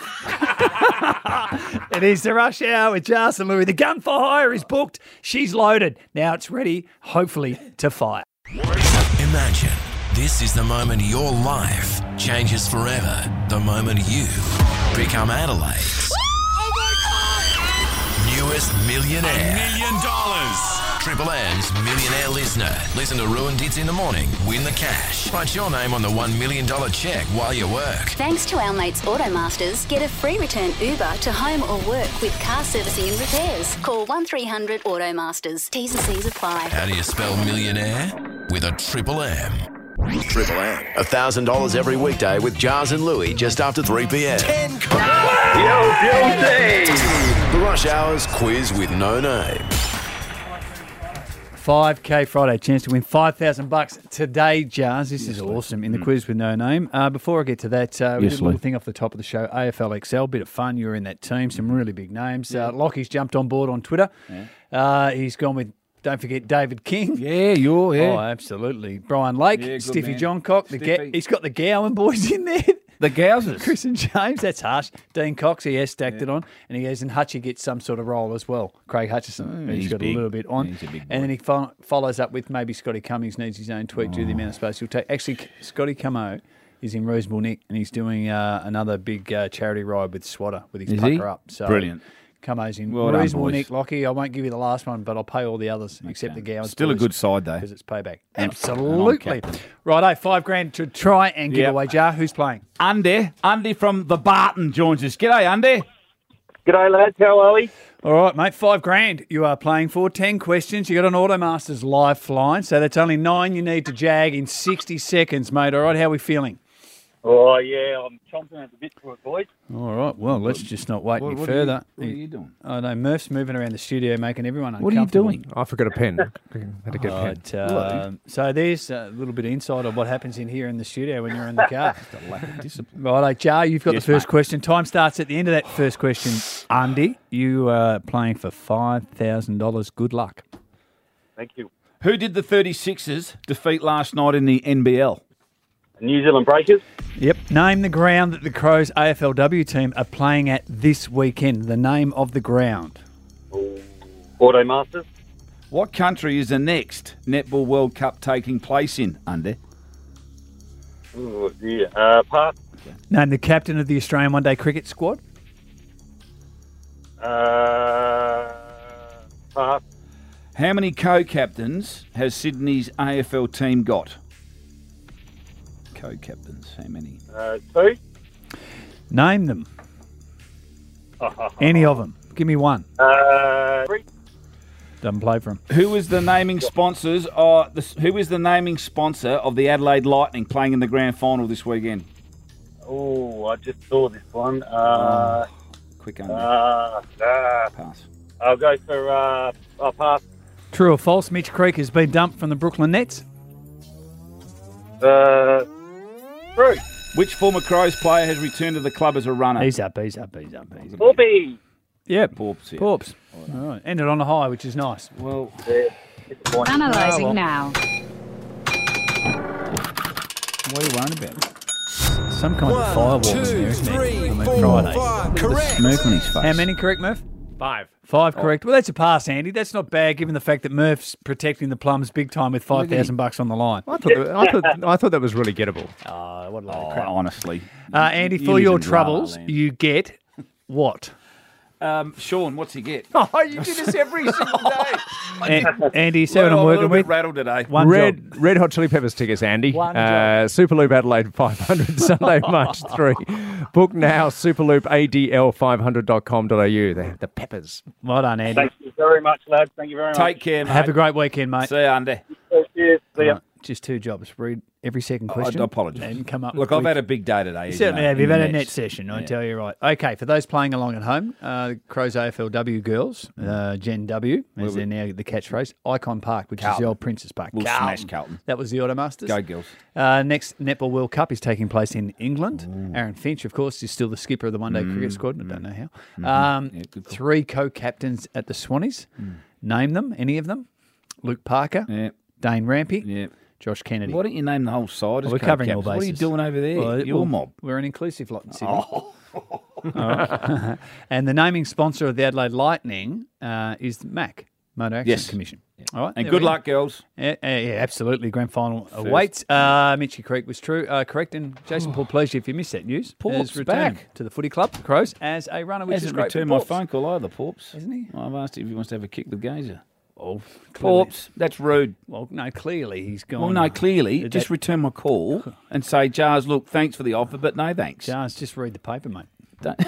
Speaker 1: It is the rush hour with Jas and Louis. The gun for hire is booked. She's loaded. Now it's ready, hopefully, to fire.
Speaker 9: Imagine this is the moment your life changes forever. The moment you become Adelaide's newest millionaire. A million dollars. Triple M's millionaire listener. Listen to Ruined Hits in the morning. Win the cash. Write your name on the one million dollars check while you work.
Speaker 10: Thanks to our mates Automasters, get a free return Uber to home or work with car servicing and repairs. Call one three hundred Automasters. T's and C's apply.
Speaker 9: How do you spell millionaire? With a Triple M. Triple M. one thousand dollars every weekday with Jas and Louis just after three p.m. ten Yo, guilty! The Rush Hour's quiz with no name.
Speaker 1: five K Friday, chance to win five thousand bucks today, Jas. This is awesome in the quiz with no name. Uh, before I get to that, uh, we
Speaker 2: Yes,
Speaker 1: did a little
Speaker 2: Lee.
Speaker 1: thing off the top of the show. A F L X L, bit of fun. You were in that team. Some really big names. Uh, Lockie's jumped on board on Twitter. Uh, he's gone with, don't forget, David King.
Speaker 2: Yeah, you're. Yeah.
Speaker 1: Oh, absolutely. Brian Lake,
Speaker 2: Yeah, good
Speaker 1: Stiffy
Speaker 2: man.
Speaker 1: Johncock. The Ga-
Speaker 2: Stiffy.
Speaker 1: he's got the Gowan boys in there.
Speaker 2: The Gowsers.
Speaker 1: Chris and James, that's harsh. Dean Cox, he has stacked it on. And he goes, and Hutchie gets some sort of role as well. Craig Hutchison,
Speaker 2: Oh,
Speaker 1: he's
Speaker 2: he's
Speaker 1: got
Speaker 2: big.
Speaker 1: a little bit on.
Speaker 2: He's a big
Speaker 1: and then he fo- follows up with maybe Scotty Cummings needs his own tweak due to the amount of space he'll take. Actually, Scotty Cummo is in Rosebull Nick, and he's doing uh, another big uh, charity ride with Swatter with his
Speaker 2: Is
Speaker 1: pucker
Speaker 2: he?
Speaker 1: up. So
Speaker 2: Brilliant.
Speaker 1: Cummo's in
Speaker 2: Well done,
Speaker 1: Rosebull
Speaker 2: boys.
Speaker 1: Nick, Lockie. I won't give you the last one, but I'll pay all the others except the Gowans.
Speaker 2: Still a good side, though.
Speaker 1: Because it's payback.
Speaker 2: And-
Speaker 1: Absolutely.
Speaker 2: and I'm captain.
Speaker 1: Righto, five grand to try and give
Speaker 2: Yep.
Speaker 1: away, Jar. Who's playing?
Speaker 2: Andy. Andy from the Barton joins us. G'day, Andy.
Speaker 8: G'day, lads. How are we?
Speaker 1: All right, mate, five grand you are playing for. Ten questions. You got an Automasters lifeline, so that's only nine you need to jag in sixty seconds, mate. All right, how are we feeling?
Speaker 8: Oh, yeah, I'm chomping at the bit for it, boys.
Speaker 1: All right, well, let's just not wait
Speaker 2: What-
Speaker 1: any
Speaker 2: what are
Speaker 1: further.
Speaker 2: you- what are you doing?
Speaker 1: I know, Murph's moving around the studio making everyone
Speaker 2: What are you
Speaker 1: uncomfortable.
Speaker 2: doing?
Speaker 3: I forgot a pen. Had to get a pen.
Speaker 1: Right, um, so there's a little bit of insight of what happens in here in the studio when you're in the car.
Speaker 2: Lack of discipline.
Speaker 1: Right, Jar, you've got
Speaker 2: Yes,
Speaker 1: the first
Speaker 2: mate.
Speaker 1: question. Time starts at the end of that first question. Andy, you are playing for five thousand dollars. Good luck.
Speaker 8: Thank you.
Speaker 2: Who did the thirty-sixers defeat last night in the N B L?
Speaker 8: New Zealand Breakers.
Speaker 1: Yep. Name the ground that the Crows A F L W team are playing at this weekend. The name of the ground.
Speaker 8: Automasters.
Speaker 2: What country is the next Netball World Cup taking place in, Andy?
Speaker 8: Oh, dear. Uh, pass.
Speaker 1: Name the captain of the Australian one-day cricket squad.
Speaker 8: Uh, pass.
Speaker 2: How many co-captains has Sydney's A F L team got? Co-captains, how many?
Speaker 8: Uh, two.
Speaker 1: Name them. Any of them. Give me one.
Speaker 8: Uh, three.
Speaker 1: Doesn't play for them.
Speaker 2: Who is the naming sponsors? Or the, who is the naming sponsor of the Adelaide Lightning playing in the grand final this weekend?
Speaker 8: Oh, I just saw this one. Uh,
Speaker 2: Quick Andy.
Speaker 8: uh, uh,
Speaker 2: Pass.
Speaker 8: I'll go for uh, I'll pass.
Speaker 1: True or false, Mitch Creek has been dumped from the Brooklyn Nets.
Speaker 8: Uh, true.
Speaker 2: Which former Crows player has returned to the club as a runner?
Speaker 1: He's up, he's up, he's up. He's up.
Speaker 8: Whoopee.
Speaker 1: Yep.
Speaker 2: Porps, yeah.
Speaker 1: Porps. All right. Ended on a high, which is nice.
Speaker 2: Well,
Speaker 10: Analysing
Speaker 1: Oh, well.
Speaker 10: now.
Speaker 2: what are you worrying about?
Speaker 1: Some kind of firewall in there, isn't there? I mean, Friday.
Speaker 2: Correct. Smirk on his face.
Speaker 1: How many correct, Murph?
Speaker 3: Five.
Speaker 1: Five correct. Well, that's a pass, Andy. That's not bad, given the fact that Murph's protecting the Plums big time with five thousand bucks on the line.
Speaker 3: I thought, that, I, thought, I thought that was really gettable.
Speaker 1: Oh, what a load of
Speaker 2: Oh,
Speaker 1: crap.
Speaker 2: honestly.
Speaker 1: Uh, Andy,
Speaker 2: You
Speaker 1: for
Speaker 2: live
Speaker 1: your
Speaker 2: in La La
Speaker 1: troubles,
Speaker 2: Land.
Speaker 1: you get what?
Speaker 2: Um, Sean, what's he get?
Speaker 3: Oh, you do this every single day.
Speaker 1: An- Andy, you see what
Speaker 2: Well,
Speaker 1: I'm
Speaker 2: I'm a
Speaker 1: working
Speaker 2: little bit
Speaker 1: with?
Speaker 2: rattled today.
Speaker 1: One
Speaker 3: Red
Speaker 1: job.
Speaker 3: Red Hot Chili Peppers tickets, Andy.
Speaker 1: One
Speaker 3: Uh, Superloop Adelaide five hundred, Sunday, March third. Book now, superloop A D L five hundred dot com dot a u. The, the Peppers.
Speaker 1: Well done, Andy.
Speaker 8: Thank you very much, lads. Thank you very much.
Speaker 2: Take care, mate.
Speaker 1: Have a great weekend, mate.
Speaker 2: See you, Andy.
Speaker 8: Cheers. See ya.
Speaker 1: Right, just two jobs. Read every second question.
Speaker 2: I apologise.
Speaker 1: And come up
Speaker 2: Look,
Speaker 1: with
Speaker 2: I've had a big day today.
Speaker 1: You
Speaker 2: as
Speaker 1: certainly
Speaker 2: know,
Speaker 1: have.
Speaker 2: in
Speaker 1: You've
Speaker 2: the
Speaker 1: had a net
Speaker 2: nets.
Speaker 1: session, I
Speaker 2: Yeah.
Speaker 1: tell you right. Okay, for those playing along at home, uh, Crows A F L W girls, uh, Gen W, as they're now the catchphrase, Icon Park, which is
Speaker 2: Carlton.
Speaker 1: the old Princess Park.
Speaker 2: We'll
Speaker 1: Carlton.
Speaker 2: smash Carlton.
Speaker 1: That was the Automasters.
Speaker 2: Go, girls.
Speaker 1: Uh, next Netball World Cup is taking place in England. Aaron Finch, of course, is still the skipper of the one-day cricket squad. I don't know how. Um,
Speaker 2: Yeah, good call.
Speaker 1: three co-captains at the Swannies. Name them, any of them. Luke Parker,
Speaker 2: Yeah.
Speaker 1: Dane Rampy,
Speaker 2: Yeah.
Speaker 1: Josh Kennedy.
Speaker 2: Why don't you name the whole side? as
Speaker 1: Well, we're covering all
Speaker 2: co-captains? What are you
Speaker 1: bases.
Speaker 2: doing over there?
Speaker 1: Well,
Speaker 2: Your
Speaker 1: well,
Speaker 2: mob.
Speaker 1: We're an inclusive lot in Sydney. All right. And the naming sponsor of the Adelaide Lightning uh, is Mac, Motor Accident
Speaker 2: Yes.
Speaker 1: Commission. All right,
Speaker 2: And
Speaker 1: there
Speaker 2: good
Speaker 1: we go.
Speaker 2: luck, girls.
Speaker 1: Yeah, yeah, yeah, absolutely. Grand final awaits. Uh, Mitchie Creek was true, uh, correct. And Jason Paul Pleasure, if you missed that news,
Speaker 2: Paul's
Speaker 1: has returned
Speaker 2: back.
Speaker 1: to the footy club, the Crows, as a runner, which is
Speaker 2: Hasn't
Speaker 1: great.
Speaker 2: returned
Speaker 1: for
Speaker 2: my
Speaker 1: Paups.
Speaker 2: phone call either, Porps.
Speaker 1: Isn't he?
Speaker 2: I've asked if he wants to have a kick with Gazer.
Speaker 1: Oh, clearly-
Speaker 2: Porps, that's rude.
Speaker 1: Well, no, clearly he's gone.
Speaker 2: Well, no, clearly,
Speaker 1: That-
Speaker 2: just return my call and say, Jars, look, thanks for the offer, but no thanks.
Speaker 1: Jars, just read the paper, mate.
Speaker 2: Don't-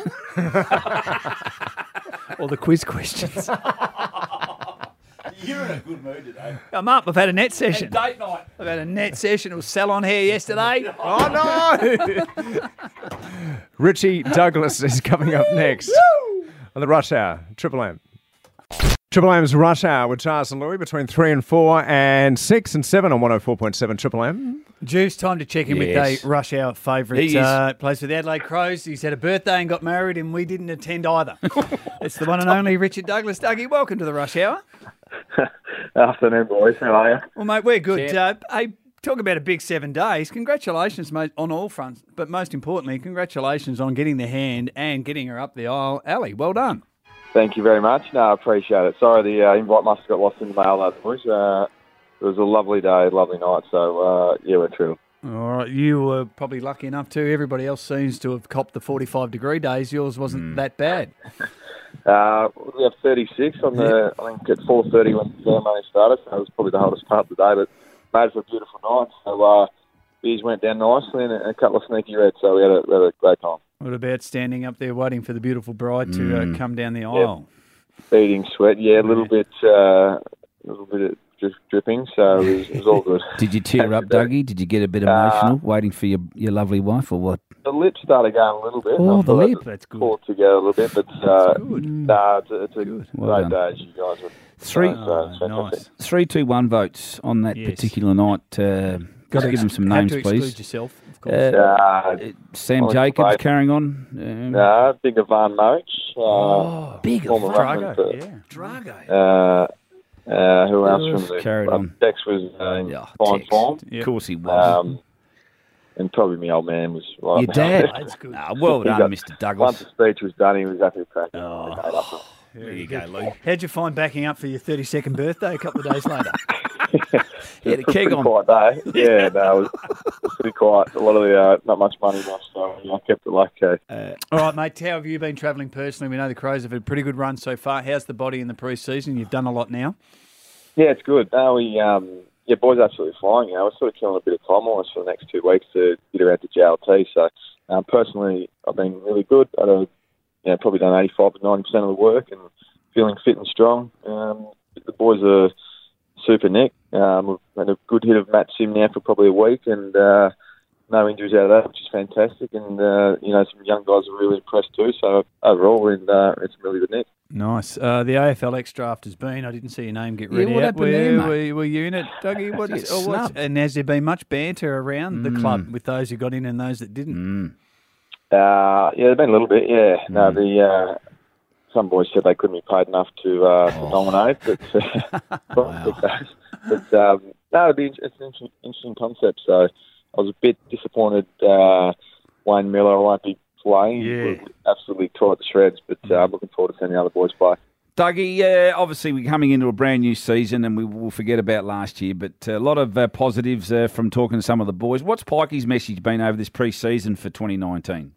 Speaker 1: Or the quiz questions.
Speaker 2: You're in a good mood today.
Speaker 1: I'm up. I've had a net session.
Speaker 2: Date night.
Speaker 1: I've had a net session. It was sell on here yesterday.
Speaker 3: Oh, no! Richie Douglas is coming up next on the Rush Hour, Triple M. Triple M's Rush Hour with Charles and Louis between three and four and six and seven on one oh four point seven Triple M.
Speaker 1: Juice, time to check in
Speaker 2: Yes.
Speaker 1: with a Rush Hour favourite.
Speaker 2: He is.
Speaker 1: Uh, plays for the Adelaide Crows. He's had a birthday and got married, and we didn't attend either. It's the one and only Richard Douglas. Dougie, welcome to the Rush Hour.
Speaker 8: Afternoon, boys. How are you?
Speaker 1: Well, mate, we're good.
Speaker 2: Yeah.
Speaker 1: Uh, hey, talk about a big seven days. Congratulations, mate, on all fronts. But most importantly, congratulations on getting the hand and getting her up the aisle. Ali, well done.
Speaker 8: Thank you very much. No, I appreciate it. Sorry, the uh, invite must have got lost in the mail, though, boys. Uh, it was a lovely day, lovely night. So, uh, yeah, we're thrilled.
Speaker 1: All right, you were probably lucky enough too. Everybody else seems to have copped the forty-five degree days. Yours wasn't that bad.
Speaker 8: Uh, we have thirty-six on the, I think, at four thirty when the ceremony started. So it was probably the hottest part of the day, but made for a beautiful night. So, uh, beers went down nicely and a, a couple of sneaky reds. So we had a, we had a great time.
Speaker 1: What about standing up there waiting for the beautiful bride to uh, come down the aisle?
Speaker 8: Beating sweat, yeah, a little bit, uh, a little bit of drip, dripping. So it was, it was all good.
Speaker 2: Did you tear up, Dougie? Did you get a bit emotional waiting for your, your lovely wife or what?
Speaker 8: The lip started going a little bit.
Speaker 2: Oh,
Speaker 8: I
Speaker 2: the
Speaker 8: thought
Speaker 2: lip.
Speaker 8: I'd
Speaker 1: That's good.
Speaker 8: pull it together a little bit, but uh,
Speaker 1: good.
Speaker 8: nah, it's a, it's a
Speaker 1: Good.
Speaker 2: Well
Speaker 8: great
Speaker 2: done.
Speaker 8: day, as you guys would.
Speaker 2: Three,
Speaker 8: uh, so it's fantastic.
Speaker 1: Nice.
Speaker 2: three, two, one votes on that
Speaker 1: Yes.
Speaker 2: particular night. Uh, Got to give them some
Speaker 1: Had
Speaker 2: names,
Speaker 1: to exclude
Speaker 2: please.
Speaker 1: yourself, of course.
Speaker 2: Uh,
Speaker 8: Uh,
Speaker 2: Sam
Speaker 8: Oh,
Speaker 2: Jacobs
Speaker 8: mate.
Speaker 2: carrying on. Um,
Speaker 8: uh, big Van Moach. Uh,
Speaker 1: oh,
Speaker 2: big
Speaker 8: former
Speaker 1: Drago,
Speaker 8: ruckman for-
Speaker 1: yeah.
Speaker 2: Drago.
Speaker 8: Uh, uh, who else
Speaker 2: else
Speaker 8: from the
Speaker 2: carried
Speaker 8: uh,
Speaker 2: on?
Speaker 8: Dex was uh, in
Speaker 2: Yeah,
Speaker 8: fine
Speaker 2: Tex.
Speaker 8: form.
Speaker 1: Yep.
Speaker 2: Of course he was.
Speaker 8: Um, and probably my old man was right
Speaker 2: Your
Speaker 8: now.
Speaker 2: dad.
Speaker 1: That's good.
Speaker 2: Ah, well
Speaker 8: He
Speaker 2: done,
Speaker 8: got-
Speaker 2: Mister
Speaker 8: Once
Speaker 2: Douglas.
Speaker 8: the speech was done, he was happy to crack.
Speaker 2: Oh. There you go, Lou.
Speaker 1: How'd you find backing up for your thirty-second birthday a couple of days later?
Speaker 2: Yeah, the keg
Speaker 8: Pretty
Speaker 2: on.
Speaker 8: quiet day. Yeah, no, it was, it was pretty quiet. A lot of the, uh, not much money lost, so I kept it like uh,
Speaker 1: All right, mate, how have you been travelling personally? We know the Crows have had a pretty good run so far. How's the body in the pre-season? You've done a lot now.
Speaker 8: Yeah, it's good. No, we, um, yeah, boys are absolutely flying. You know, we're sort of killing a bit of time almost for the next two weeks to get around to J L T. So, um, personally, I've been really good. I've you know, probably done eighty-five to ninety percent of the work and feeling fit and strong. Um, the boys are super Nick. Um, we've had a good hit of Matt Sim now for probably a week and uh, no injuries out of that, which is fantastic. And, uh, you know, some young guys are really impressed too. So, overall, we're in, uh, it's really good Nick.
Speaker 1: Nice. Uh, the A F L X draft has been. I didn't see your name get
Speaker 2: Yeah,
Speaker 1: ready
Speaker 2: what
Speaker 1: out.
Speaker 2: happened
Speaker 1: Were,
Speaker 2: there, mate?
Speaker 1: were, were you in it, Dougie? What's,
Speaker 2: Get
Speaker 1: oh, what's,
Speaker 2: snubbed.
Speaker 1: and has there been much banter around the club with those who got in and those that didn't?
Speaker 2: Mm.
Speaker 8: Uh, yeah, there's been a little bit, yeah. No, the uh, some boys said they couldn't be paid enough to, uh, to nominate, but, uh,
Speaker 2: Wow.
Speaker 8: but um, no, it'd be, it's an interesting, interesting concept. So I was a bit disappointed. Uh, Wayne Miller won't be playing.
Speaker 1: Yeah.
Speaker 8: We absolutely tore it to shreds, but uh, I'm looking forward to seeing the other boys play.
Speaker 2: Dougie, uh, obviously we're coming into a brand new season and we will forget about last year, but a lot of uh, positives uh, from talking to some of the boys. What's Pikey's message been over this pre-season for twenty nineteen?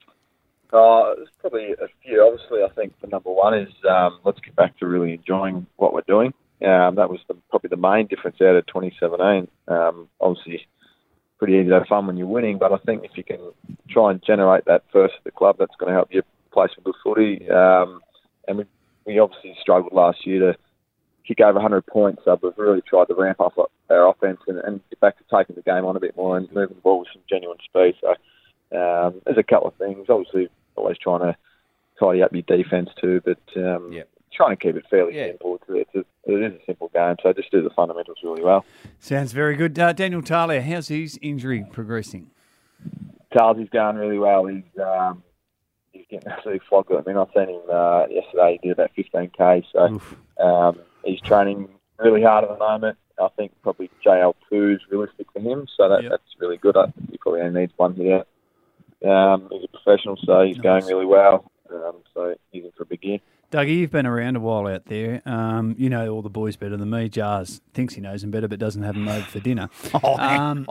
Speaker 8: Uh, there's probably a few. Obviously, I think the number one is um, let's get back to really enjoying what we're doing. Um, that was the, probably the main difference out of twenty seventeen. Um, obviously, pretty easy to have fun when you're winning, but I think if you can try and generate that first at the club, that's going to help you play some good footy. Um, and we, we obviously struggled last year to kick over one hundred points, so we've really tried to ramp up our offence and, and get back to taking the game on a bit more and moving the ball with some genuine speed. So um, there's a couple of things. Obviously, always trying to tidy up your defence too, but um,
Speaker 2: Yep.
Speaker 8: trying to keep it fairly
Speaker 2: Yeah.
Speaker 8: simple. It's a, it is a simple game, so just do the fundamentals really well.
Speaker 1: Sounds very good. Uh, Daniel Talia, how's his injury progressing?
Speaker 8: Charles is going really well. He's um, he's getting absolutely flogged. I mean, I've seen him uh, yesterday. He did about fifteen K, so
Speaker 1: Oof.
Speaker 8: um, he's training really hard at the moment. I think probably J L two is realistic for him, so that,
Speaker 1: Yep.
Speaker 8: that's really good. I think he probably only needs one hit out. Um, he's a professional, so he's
Speaker 1: Nice.
Speaker 8: going really well. Um, so he's in for a big year.
Speaker 1: Dougie, you've been around a while out there. Um, you know all the boys better than me. Jars thinks he knows them better, but doesn't have them over for dinner. Um,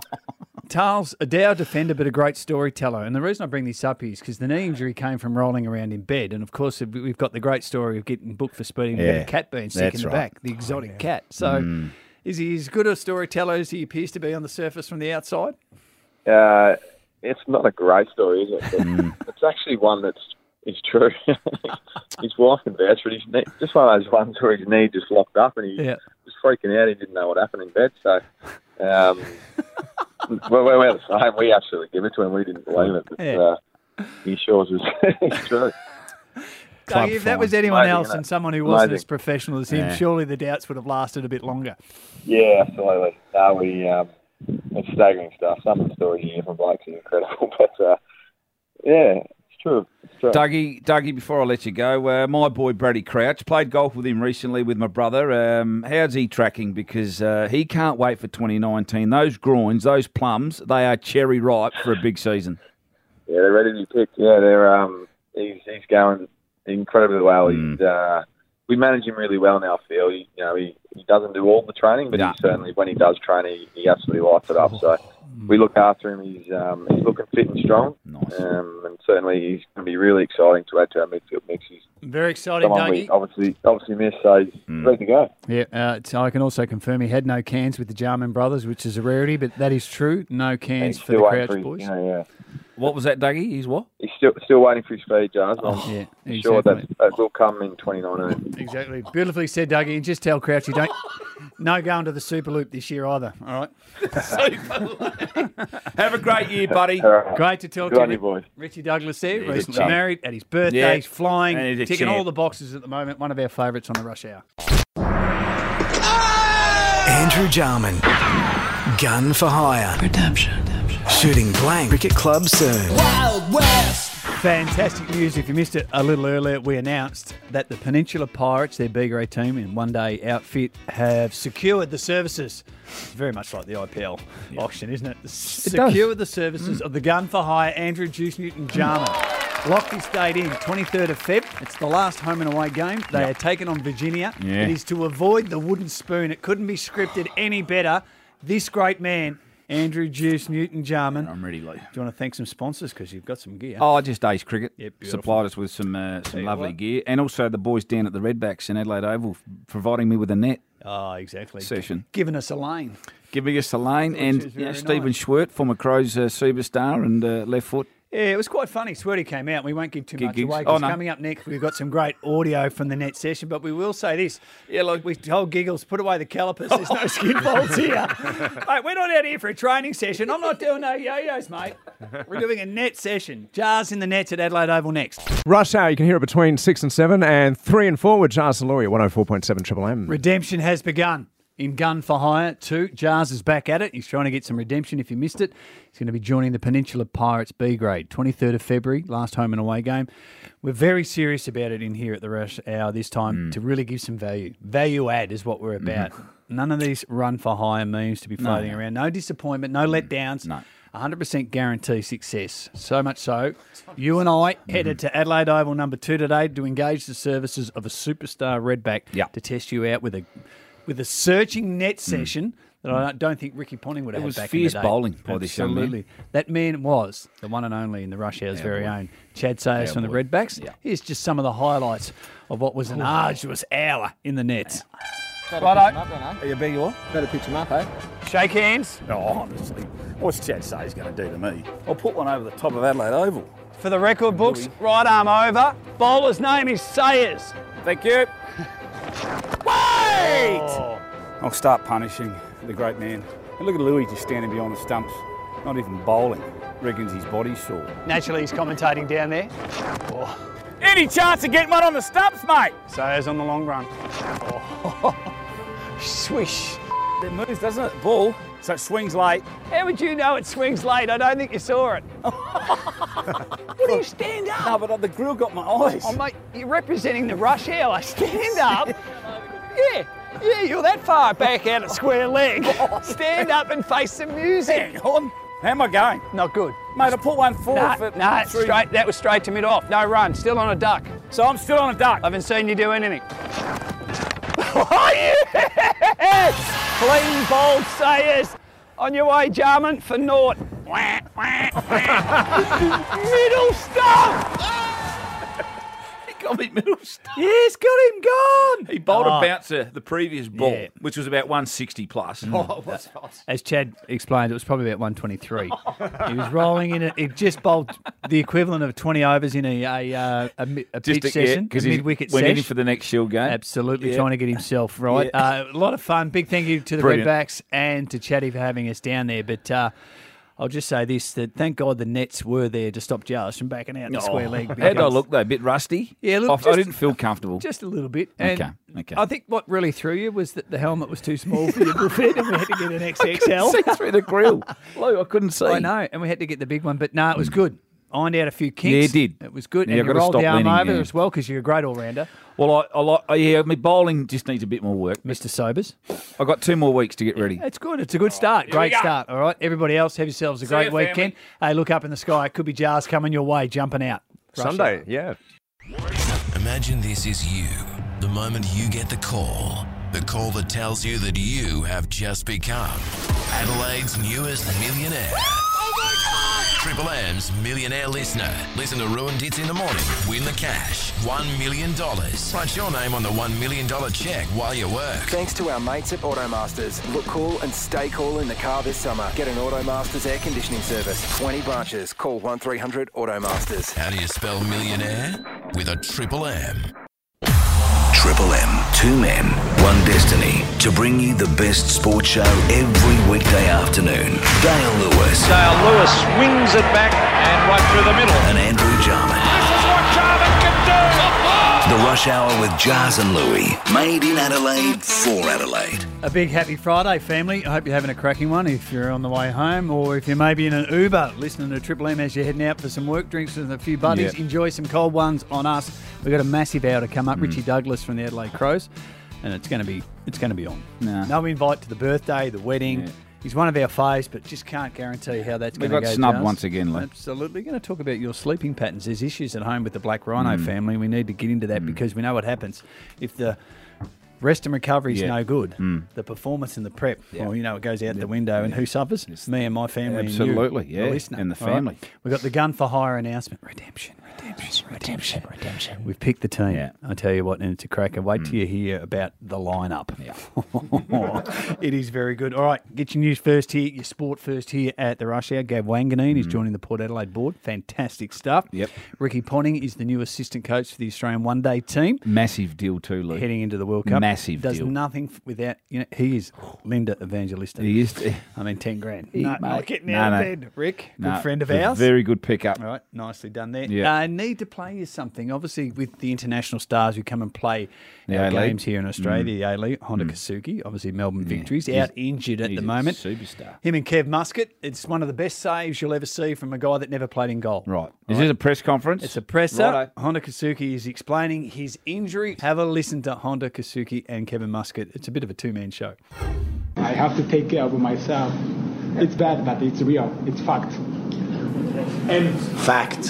Speaker 1: Tarls, a Dow defender, but a great storyteller. And the reason I bring this up is because the knee injury came from rolling around in bed. And, of course, we've got the great story of getting booked for speeding. We've got
Speaker 2: Yeah,
Speaker 1: a cat being sick
Speaker 2: that's
Speaker 1: in the
Speaker 2: right.
Speaker 1: back, the exotic cat. So is he as good a storyteller as he appears to be on the surface from the outside?
Speaker 8: Uh, it's not a great story, is it? But it's actually one that's is true. His wife can vouch for it. His knee, just one of those ones where his knee just locked up and he
Speaker 1: Yeah.
Speaker 8: was freaking out. He didn't know what happened in bed. So, um, well, we're, we're the same. We absolutely give it to him. We didn't believe it. But,
Speaker 1: Yeah.
Speaker 8: uh, he sure is it's true.
Speaker 1: Dougie, if that was anyone
Speaker 8: Amazing,
Speaker 1: else
Speaker 8: isn't it?
Speaker 1: and someone who wasn't
Speaker 8: Amazing.
Speaker 1: as professional as him,
Speaker 2: Yeah.
Speaker 1: surely the doubts would have lasted a bit longer.
Speaker 8: Yeah, absolutely. No, we, um, it's staggering stuff. Some of the stories you hear from blokes are incredible. But, uh, yeah, it's true. It's true.
Speaker 2: Dougie, Dougie, before I let you go, uh, my boy Brady Crouch, played golf with him recently with my brother. Um, how's he tracking? Because uh, he can't wait for twenty nineteen. Those groins, those plums, they are cherry ripe for a big season.
Speaker 8: Yeah, they're ready to be picked. Yeah, they're um, he's he's going incredibly well.
Speaker 2: Mm.
Speaker 8: He's uh, we manage him really well now. I feel he, you know, he, he doesn't do all the training, but
Speaker 2: Nah.
Speaker 8: he certainly when he does train, he, he absolutely lights it up. So we look after him. He's um, he's looking fit and strong,
Speaker 2: Nice.
Speaker 8: um, and certainly he's going to be really exciting to add to our midfield mix. He's
Speaker 1: Very exciting,
Speaker 8: someone we
Speaker 1: Dougie.
Speaker 8: obviously obviously missed, so he's ready to go.
Speaker 1: Yeah, uh, so I can also confirm he had no cans with the Jarman brothers, which is a rarity, but that is true. No
Speaker 8: And
Speaker 1: cans
Speaker 8: he's
Speaker 1: for the
Speaker 8: still waiting
Speaker 1: Crouch
Speaker 8: his-
Speaker 1: boys.
Speaker 8: you know, yeah.
Speaker 2: What was that, Dougie? He's what?
Speaker 8: He's still still waiting for his feed, Jars. I'm
Speaker 1: Yeah,
Speaker 8: sure that,
Speaker 1: exactly.
Speaker 8: that will come in twenty nineteen.
Speaker 1: Exactly. Beautifully said, Dougie. And just tell Crouch you don't no going to the Super Loop this year either. All right.
Speaker 2: Have a great year, buddy.
Speaker 8: All right.
Speaker 1: Great to talk
Speaker 8: Good
Speaker 1: to
Speaker 8: on
Speaker 1: you.
Speaker 8: you, boys.
Speaker 1: Richie Douglas there,
Speaker 2: He's a
Speaker 1: recently
Speaker 2: champ.
Speaker 1: married, at his birthday,
Speaker 2: Yeah.
Speaker 1: he's flying,
Speaker 2: And he's a
Speaker 1: ticking
Speaker 2: champ.
Speaker 1: all the boxes at the moment. One of our favourites on the rush hour.
Speaker 5: Andrew Jarman. Gun for hire.
Speaker 7: Redemption.
Speaker 5: Shooting blank. Cricket Club soon.
Speaker 1: Fantastic news. If you missed it a little earlier, we announced that the Peninsula Pirates, their B grade team in one day outfit, have secured the services. It's very much like the I P L auction, isn't it? Secured the services of the gun for hire Andrew Juice Newton Jarman. Locked his date in, twenty-third of February. It's the last home and away game. They are taking on Virginia.
Speaker 2: Yeah.
Speaker 1: It is to avoid the wooden spoon. It couldn't be scripted any better. This great man, Andrew Juice Newton Jarman.
Speaker 2: I'm ready, Lee.
Speaker 1: Do you want to thank some sponsors? Because you've got some gear.
Speaker 2: Oh, just Ace Cricket.
Speaker 1: Yeah, beautiful.
Speaker 2: Supplied us with some uh, some
Speaker 1: you
Speaker 2: lovely
Speaker 1: what.
Speaker 2: gear. And also the boys down at the Redbacks in Adelaide Oval f- providing me with a net
Speaker 1: Oh, exactly.
Speaker 2: session.
Speaker 1: Giving us a lane.
Speaker 2: Giving us a lane. And
Speaker 1: is
Speaker 2: you know,
Speaker 1: very
Speaker 2: Stephen
Speaker 1: nice.
Speaker 2: Schwert, former Crows uh, superstar and uh, left foot.
Speaker 1: Yeah, it was quite funny. Sweaty came out. We won't give too
Speaker 2: Gig
Speaker 1: much
Speaker 2: gigs.
Speaker 1: away
Speaker 2: Oh,
Speaker 1: because
Speaker 2: no.
Speaker 1: coming up next, we've got some great audio from the net session. But we will say this. Yeah, like we told Giggles, put away the calipers. There's no skin folds here. Mate, we're not out here for a training session. I'm not doing no yo-yos, mate. We're doing a net session. Jars in the nets at Adelaide Oval next.
Speaker 3: Rush Hour, you can hear it between six and seven and three and four with Jars and Laurie at one oh four point seven Triple M.
Speaker 1: Redemption has begun in Gun for Hire two. Jars is back at it. He's trying to get some redemption if you missed it. He's going to be joining the Peninsula Pirates B grade, twenty-third of February, last home and away game. We're very serious about it in here at the Rush Hour this time to really give some value. Value add is what we're about. None of these run for hire memes to be floating around. No disappointment, no letdowns.
Speaker 2: No.
Speaker 1: one hundred percent guarantee success. So much so, you and I headed to Adelaide Oval number two today to engage the services of a superstar redback
Speaker 2: Yep.
Speaker 1: to test you out with a with a searching net session that I don't, don't think Ricky Ponting would have
Speaker 2: It
Speaker 1: had
Speaker 2: was
Speaker 1: back
Speaker 2: fierce
Speaker 1: in the day.
Speaker 2: bowling by this young man.
Speaker 1: Absolutely. That man was the one and only in the Rush Hour's very
Speaker 2: boy.
Speaker 1: own Chad Sayers
Speaker 2: Yeah,
Speaker 1: from the
Speaker 2: boy.
Speaker 1: Redbacks.
Speaker 2: Yeah.
Speaker 1: Here's just some of the highlights of what was an arduous hour in the nets.
Speaker 2: Are you big or?
Speaker 11: Better pitch him up, eh?
Speaker 1: Shake hands.
Speaker 2: Oh, honestly. What's Chad Sayers going to do to me? I'll put one over the top of Adelaide Oval.
Speaker 1: For the record books, right arm over. Bowler's name is Sayers.
Speaker 2: Thank you. Wait! I'll start punishing the great man. And look at Louis just standing behind the stumps, not even bowling. Reckons his body's sore.
Speaker 1: Naturally, he's commentating down there.
Speaker 2: Any chance of getting one on the stumps, mate?
Speaker 1: Sayers on the long run. Oh. Swish.
Speaker 2: It moves, doesn't it? Ball, so it swings late.
Speaker 1: How would you know it swings late? I don't think you saw it. What do you stand up?
Speaker 2: No, but the grill got my eyes.
Speaker 1: Oh, mate, you're representing the rush hour. Stand up. Yeah.
Speaker 11: Yeah, you're that far back out at square leg. Stand up and face some music.
Speaker 2: Hang on. How am I going?
Speaker 11: Not good.
Speaker 2: Mate, I put one forward
Speaker 11: No,
Speaker 2: for
Speaker 11: no,
Speaker 2: three.
Speaker 11: straight. That was straight to mid off. No run. Still on a duck.
Speaker 2: So I'm still on a duck.
Speaker 11: I haven't seen you do anything. Oh, yes! Clean, bold sayers. On your way, Jarman, for naught. Middle stump!
Speaker 2: He got me middle stump.
Speaker 1: Yes, got him gone.
Speaker 2: He bowled
Speaker 1: Oh.
Speaker 2: a bouncer the previous ball,
Speaker 1: Yeah.
Speaker 2: which was about one sixty plus.
Speaker 1: Oh, as Chad explained, it was probably about one twenty-three. He was rolling in it. He just bowled the equivalent of twenty overs in a a, uh, a, mi- a pitch
Speaker 2: Just
Speaker 1: session,
Speaker 2: because
Speaker 1: a
Speaker 2: he's
Speaker 1: mid-wicket
Speaker 2: went in
Speaker 1: sesh.
Speaker 2: for the next Shield game.
Speaker 1: Absolutely
Speaker 2: Yeah.
Speaker 1: trying to get himself right. Uh, a lot of fun. Big thank you to the
Speaker 2: Brilliant.
Speaker 1: Redbacks and to Chatty for having us down there. But uh, I'll just say this, that thank God the nets were there to stop Jars from backing out in the square leg.
Speaker 2: How did I
Speaker 1: because-
Speaker 2: look though? A bit rusty?
Speaker 1: Yeah, look,
Speaker 2: I, I
Speaker 1: just-
Speaker 2: didn't feel comfortable.
Speaker 1: Just a little bit. And
Speaker 2: Okay, okay.
Speaker 1: I think what really threw you was that the helmet was too small for your buffet and we had to get an X X L.
Speaker 2: see through the grill. Lou, I couldn't see.
Speaker 1: I know, and we had to get the big one, but no, it was good. Ironed out a few kinks.
Speaker 2: Yeah, it did.
Speaker 1: It was good,
Speaker 2: Yeah,
Speaker 1: and
Speaker 2: I've
Speaker 1: you
Speaker 2: gotta
Speaker 1: rolled
Speaker 2: stop
Speaker 1: the arm
Speaker 2: leaning,
Speaker 1: over
Speaker 2: yeah.
Speaker 1: as well because you're a great all-rounder.
Speaker 2: Well, I, I like. Yeah, my bowling just needs a bit more work.
Speaker 1: Mister Sobers.
Speaker 2: I got two more weeks to get ready.
Speaker 1: It's good. It's a good start. Great start. All right, everybody else, have yourselves a
Speaker 2: See
Speaker 1: great
Speaker 2: ya,
Speaker 1: weekend. Hey, look up in the sky. It could be Jars coming your way, jumping out. Rush
Speaker 3: Sunday,
Speaker 1: hour.
Speaker 3: yeah.
Speaker 9: Imagine this is you. The moment you get the call. The call that tells you that you have just become Adelaide's newest millionaire. Oh my God! Triple M's millionaire listener. Listen to Ruined Hits in the morning. Win the cash. One million dollars. Write your name on the one million dollar check while you work.
Speaker 12: Thanks to our mates at Automasters. Look cool and stay cool in the car this summer. Get an Automasters air conditioning service. twenty branches. Call one three hundred Automasters.
Speaker 9: How do you spell millionaire? With a triple M.
Speaker 13: Triple M, two men, one destiny, to bring you the best sports show every weekday afternoon. Dale Lewis.
Speaker 14: Dale Lewis swings it back and right through the middle.
Speaker 13: And Andrew Jarman.
Speaker 14: This is what Jarman can do.
Speaker 13: The Rush Hour with Jars and Louie. Made in Adelaide for Adelaide.
Speaker 1: A big happy Friday, family. I hope you're having a cracking one if you're on the way home or if you're maybe in an Uber listening to Triple M as you're heading out for some work drinks with a few buddies.
Speaker 2: Yeah.
Speaker 1: Enjoy some cold ones on us. We've got a massive hour to come up.
Speaker 2: Mm.
Speaker 1: Richie Douglas from the Adelaide Crows, and it's going to be it's going to be on.
Speaker 2: No.
Speaker 1: No invite to the birthday, the wedding.
Speaker 2: Yeah.
Speaker 1: He's one of our faves, but just can't guarantee how that's
Speaker 2: We
Speaker 1: going to
Speaker 2: got
Speaker 1: go.
Speaker 2: snubbed
Speaker 1: Jars.
Speaker 2: once again, Lee.
Speaker 1: Absolutely. Going to talk about your sleeping patterns. There's issues at home with the Black Rhino
Speaker 2: Mm.
Speaker 1: family. We need to get into that because we know what happens if the rest and recovery is
Speaker 2: Yeah.
Speaker 1: no good.
Speaker 2: Mm.
Speaker 1: The performance and the prep,
Speaker 2: Yeah.
Speaker 1: well, you know, it goes out the window. And who suffers? Me and my family.
Speaker 2: Absolutely,
Speaker 1: and you,
Speaker 2: yeah,
Speaker 1: the listener.
Speaker 2: and the
Speaker 1: All right?
Speaker 2: family.
Speaker 1: We've got the gun for hire announcement. Redemption, redemption, redemption, redemption. We've picked the team.
Speaker 2: Yeah.
Speaker 1: I tell you what, and it's a cracker. Wait till you hear about the lineup. It is very good. All right, get your news first here, your sport first here at the Rush Hour. Gav Wanganeen is joining the Port Adelaide board. Fantastic stuff.
Speaker 2: Yep.
Speaker 1: Ricky Ponting is the new assistant coach for the Australian one day team.
Speaker 2: Massive deal too, Lou.
Speaker 1: Heading into the World Cup.
Speaker 2: Massive
Speaker 1: Does
Speaker 2: deal.
Speaker 1: nothing f- without, you know, he is Linda Evangelista.
Speaker 2: He is.
Speaker 1: I mean, ten grand.
Speaker 2: He-
Speaker 1: no,
Speaker 2: mate,
Speaker 1: not getting
Speaker 2: no,
Speaker 1: out of
Speaker 2: no.
Speaker 1: bed. Rick, good
Speaker 2: No,
Speaker 1: friend of
Speaker 2: it's a
Speaker 1: ours.
Speaker 2: Very good pickup.
Speaker 1: All right, nicely done there.
Speaker 2: Yeah.
Speaker 1: I uh, need to play you something. Obviously, with the international stars who come and play
Speaker 2: The
Speaker 1: our
Speaker 2: A-League.
Speaker 1: games here in Australia,
Speaker 2: Mm.
Speaker 1: the A-League, Honda Kasuki, obviously Melbourne
Speaker 2: Yeah.
Speaker 1: Victories,
Speaker 2: He's-
Speaker 1: out injured at
Speaker 2: he's
Speaker 1: the
Speaker 2: a
Speaker 1: moment.
Speaker 2: superstar.
Speaker 1: Him and Kev Muscat, it's one of the best saves you'll ever see from a guy that never played in goal.
Speaker 2: Right. Is this a press conference?
Speaker 1: It's a presser.
Speaker 2: Righto.
Speaker 1: Honda Kasuki is explaining his injury. Have a listen to Honda Kasuki and Kevin Muscat. It's a bit of a two-man show.
Speaker 15: I have to take care of myself. It's bad, but it's real. It's fact. And
Speaker 16: Fact.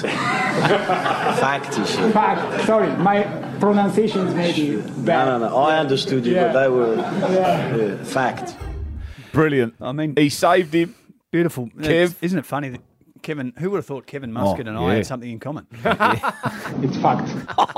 Speaker 16: Fact issue.
Speaker 15: fact. Sorry, my pronunciations may be bad.
Speaker 16: No, no, no. I understood you,
Speaker 15: Yeah.
Speaker 16: but they were
Speaker 15: Yeah.
Speaker 16: yeah, fact.
Speaker 2: Brilliant.
Speaker 1: I mean,
Speaker 2: he saved him.
Speaker 1: Beautiful.
Speaker 2: Kev.
Speaker 1: It's- Isn't it funny that Kevin, who would have thought Kevin Muscat
Speaker 2: Oh,
Speaker 1: and I
Speaker 2: yeah.
Speaker 1: had something in common?
Speaker 15: It's fact.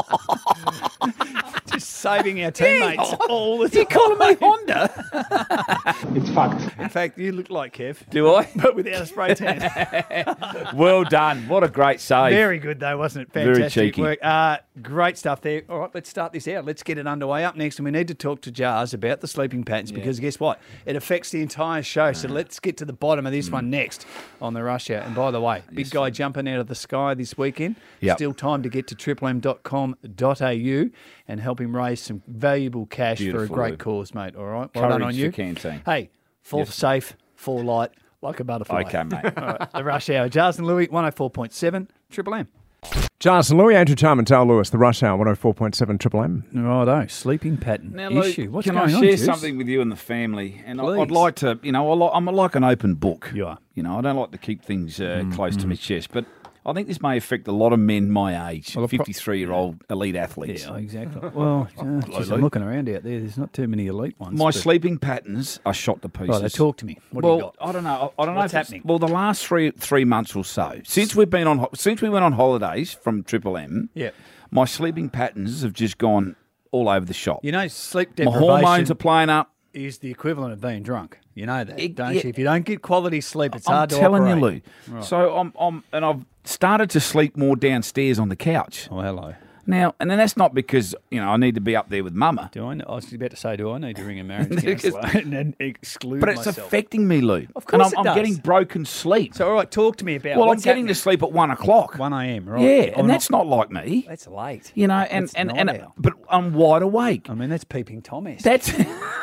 Speaker 1: Just saving our teammates all the time.
Speaker 2: You calling me Honda?
Speaker 15: It's fact.
Speaker 1: In fact, you look like Kev.
Speaker 2: Do I?
Speaker 1: But without a spray tan.
Speaker 2: Well done. What a great save.
Speaker 1: Very good, though, wasn't it?
Speaker 2: Very
Speaker 1: Fantastic
Speaker 2: cheeky.
Speaker 1: work. Uh, great stuff there. All right, let's start this out. Let's get it underway. Up next, and we need to talk to Jars about the sleeping patterns because guess what? It affects the entire show. So let's get to the bottom of this
Speaker 2: Mm.
Speaker 1: one next on the Rush Hour. And by the way, big guy jumping out of the sky this weekend.
Speaker 2: Yep.
Speaker 1: Still time to get to triple m dot com dot a u and help him raise some valuable cash for a
Speaker 2: Beautiful,
Speaker 1: great
Speaker 2: Lou.
Speaker 1: cause, mate. All right, well done
Speaker 2: Courage
Speaker 1: on
Speaker 2: for
Speaker 1: you.
Speaker 2: Canteen.
Speaker 1: Hey, fall
Speaker 2: Yes.
Speaker 1: safe, fall light, like a butterfly.
Speaker 2: Okay, mate.
Speaker 1: All right, the Rush Hour. Jars and Louie, one oh four point seven, Triple M.
Speaker 3: Jarson Louis, Andrew Charman, Dale Lewis, the Rush Hour, one oh four point seven Triple M.
Speaker 1: Righto, sleeping pattern
Speaker 2: Now, Luke,
Speaker 1: issue. What's
Speaker 2: can
Speaker 1: going
Speaker 2: I
Speaker 1: on,
Speaker 2: share
Speaker 1: Juice?
Speaker 2: something with you and the family? And I- I'd
Speaker 1: Please.
Speaker 2: like to, you know, I li- I'm like an open book.
Speaker 1: You are.
Speaker 2: You know, I don't like to keep things uh, close to my chest, but I think this may affect a lot of men my age,
Speaker 1: Well, the pro-
Speaker 2: fifty-three-year-old elite athletes.
Speaker 1: Yeah, exactly. Well, uh, geez, I'm looking around out there. There's not too many elite ones.
Speaker 2: My
Speaker 1: but-
Speaker 2: sleeping patterns are shot to pieces.
Speaker 1: Right, they talk to me. What
Speaker 2: well,
Speaker 1: do you got?
Speaker 2: I don't know. I I don't
Speaker 1: What's
Speaker 2: know if it's-
Speaker 1: happening?
Speaker 2: Well, the last three three months or so since we've been on ho- since we went on holidays from Triple M,
Speaker 1: Yeah.
Speaker 2: my sleeping patterns have just gone all over the shop.
Speaker 1: You know, sleep
Speaker 2: my
Speaker 1: deprivation
Speaker 2: hormones are playing up.
Speaker 1: is the equivalent of being drunk. You know that,
Speaker 2: It-
Speaker 1: don't
Speaker 2: yeah.
Speaker 1: you? If you don't get quality sleep, it's
Speaker 2: I'm
Speaker 1: hard to
Speaker 2: telling you,
Speaker 1: operate.
Speaker 2: Lou.
Speaker 1: Right.
Speaker 2: So I'm, I'm, and I've started to sleep more downstairs on the couch.
Speaker 1: Oh, hello.
Speaker 2: Now, and then that's not because you know I need to be up there with Mama.
Speaker 1: Do I? I was about to say, do I need to ring a marriage counsellor and then exclude
Speaker 2: But it's
Speaker 1: myself?
Speaker 2: affecting me, Lou.
Speaker 1: Of course
Speaker 2: and I'm,
Speaker 1: it
Speaker 2: I'm
Speaker 1: does.
Speaker 2: getting broken sleep.
Speaker 1: So, all right, talk to me about.
Speaker 2: well, I'm
Speaker 1: what's
Speaker 2: getting to
Speaker 1: happening.
Speaker 2: sleep at one o'clock.
Speaker 1: one a.m. Right?
Speaker 2: Yeah,
Speaker 1: Oh,
Speaker 2: and that's not like me.
Speaker 1: That's late.
Speaker 2: You know, and
Speaker 1: That's
Speaker 2: and,
Speaker 1: night
Speaker 2: and
Speaker 1: owl.
Speaker 2: but I'm wide awake.
Speaker 1: I mean, that's peeping Thomas.
Speaker 2: That's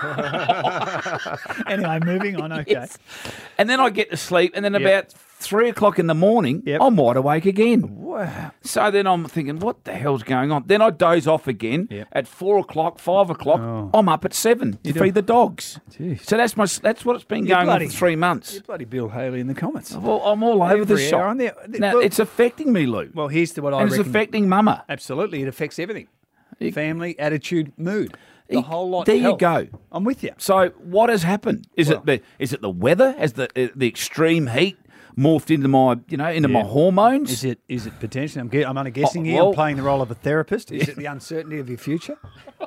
Speaker 1: anyway. Moving on. Okay.
Speaker 2: Yes. And then I get to sleep, and then
Speaker 1: Yep.
Speaker 2: about three o'clock in the morning,
Speaker 1: Yep.
Speaker 2: I'm wide awake again.
Speaker 1: Wow.
Speaker 2: So then I'm thinking, what the hell's going on? Then I doze off again
Speaker 1: Yep.
Speaker 2: at four o'clock, five o'clock.
Speaker 1: Oh.
Speaker 2: I'm up at seven to
Speaker 1: do-
Speaker 2: feed the dogs.
Speaker 1: Jeez.
Speaker 2: So that's my that's what it's been
Speaker 1: You're
Speaker 2: going
Speaker 1: bloody-
Speaker 2: on for three months.
Speaker 1: You're bloody Bill Haley in the comments.
Speaker 2: Well, I'm all over the
Speaker 1: Every
Speaker 2: shop.
Speaker 1: hour on there.
Speaker 2: Now,
Speaker 1: Well-
Speaker 2: it's affecting me, Lou.
Speaker 1: Well, here's the, what I
Speaker 2: and it's
Speaker 1: reckon.
Speaker 2: affecting Mama.
Speaker 1: Absolutely, it affects everything.
Speaker 2: It-
Speaker 1: Family, attitude, mood, the
Speaker 2: It-
Speaker 1: whole lot.
Speaker 2: there you
Speaker 1: health.
Speaker 2: go.
Speaker 1: I'm with you.
Speaker 2: So what has happened? Is
Speaker 1: Well-
Speaker 2: it the is it the weather? Has the uh, the extreme heat morphed into my you know into my hormones?
Speaker 1: Is it? Is it potentially? I'm, ge- I'm only guessing
Speaker 2: Oh,
Speaker 1: here.
Speaker 2: well-
Speaker 1: I'm playing the role of a therapist. Is it the uncertainty of your future?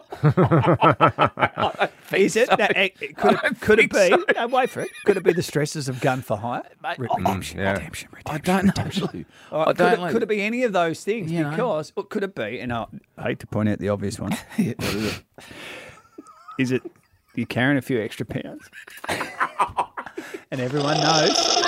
Speaker 1: Is it?
Speaker 2: so.
Speaker 1: No, it- it- could
Speaker 2: I don't
Speaker 1: it, could it
Speaker 2: think
Speaker 1: be? No, wait for it. Could it be the stresses of gun for hire? Re- redemption,
Speaker 3: yeah.
Speaker 1: redemption,
Speaker 2: I
Speaker 1: redemption.
Speaker 2: don't know. Lou.
Speaker 1: All right,
Speaker 2: I don't
Speaker 1: could,
Speaker 2: know.
Speaker 1: it, could it be any of those things?
Speaker 2: You know.
Speaker 1: Because or could it be? And I hate to point out the obvious one.
Speaker 2: Yeah, what is it?
Speaker 1: Is it you're carrying a few extra pounds? And everyone knows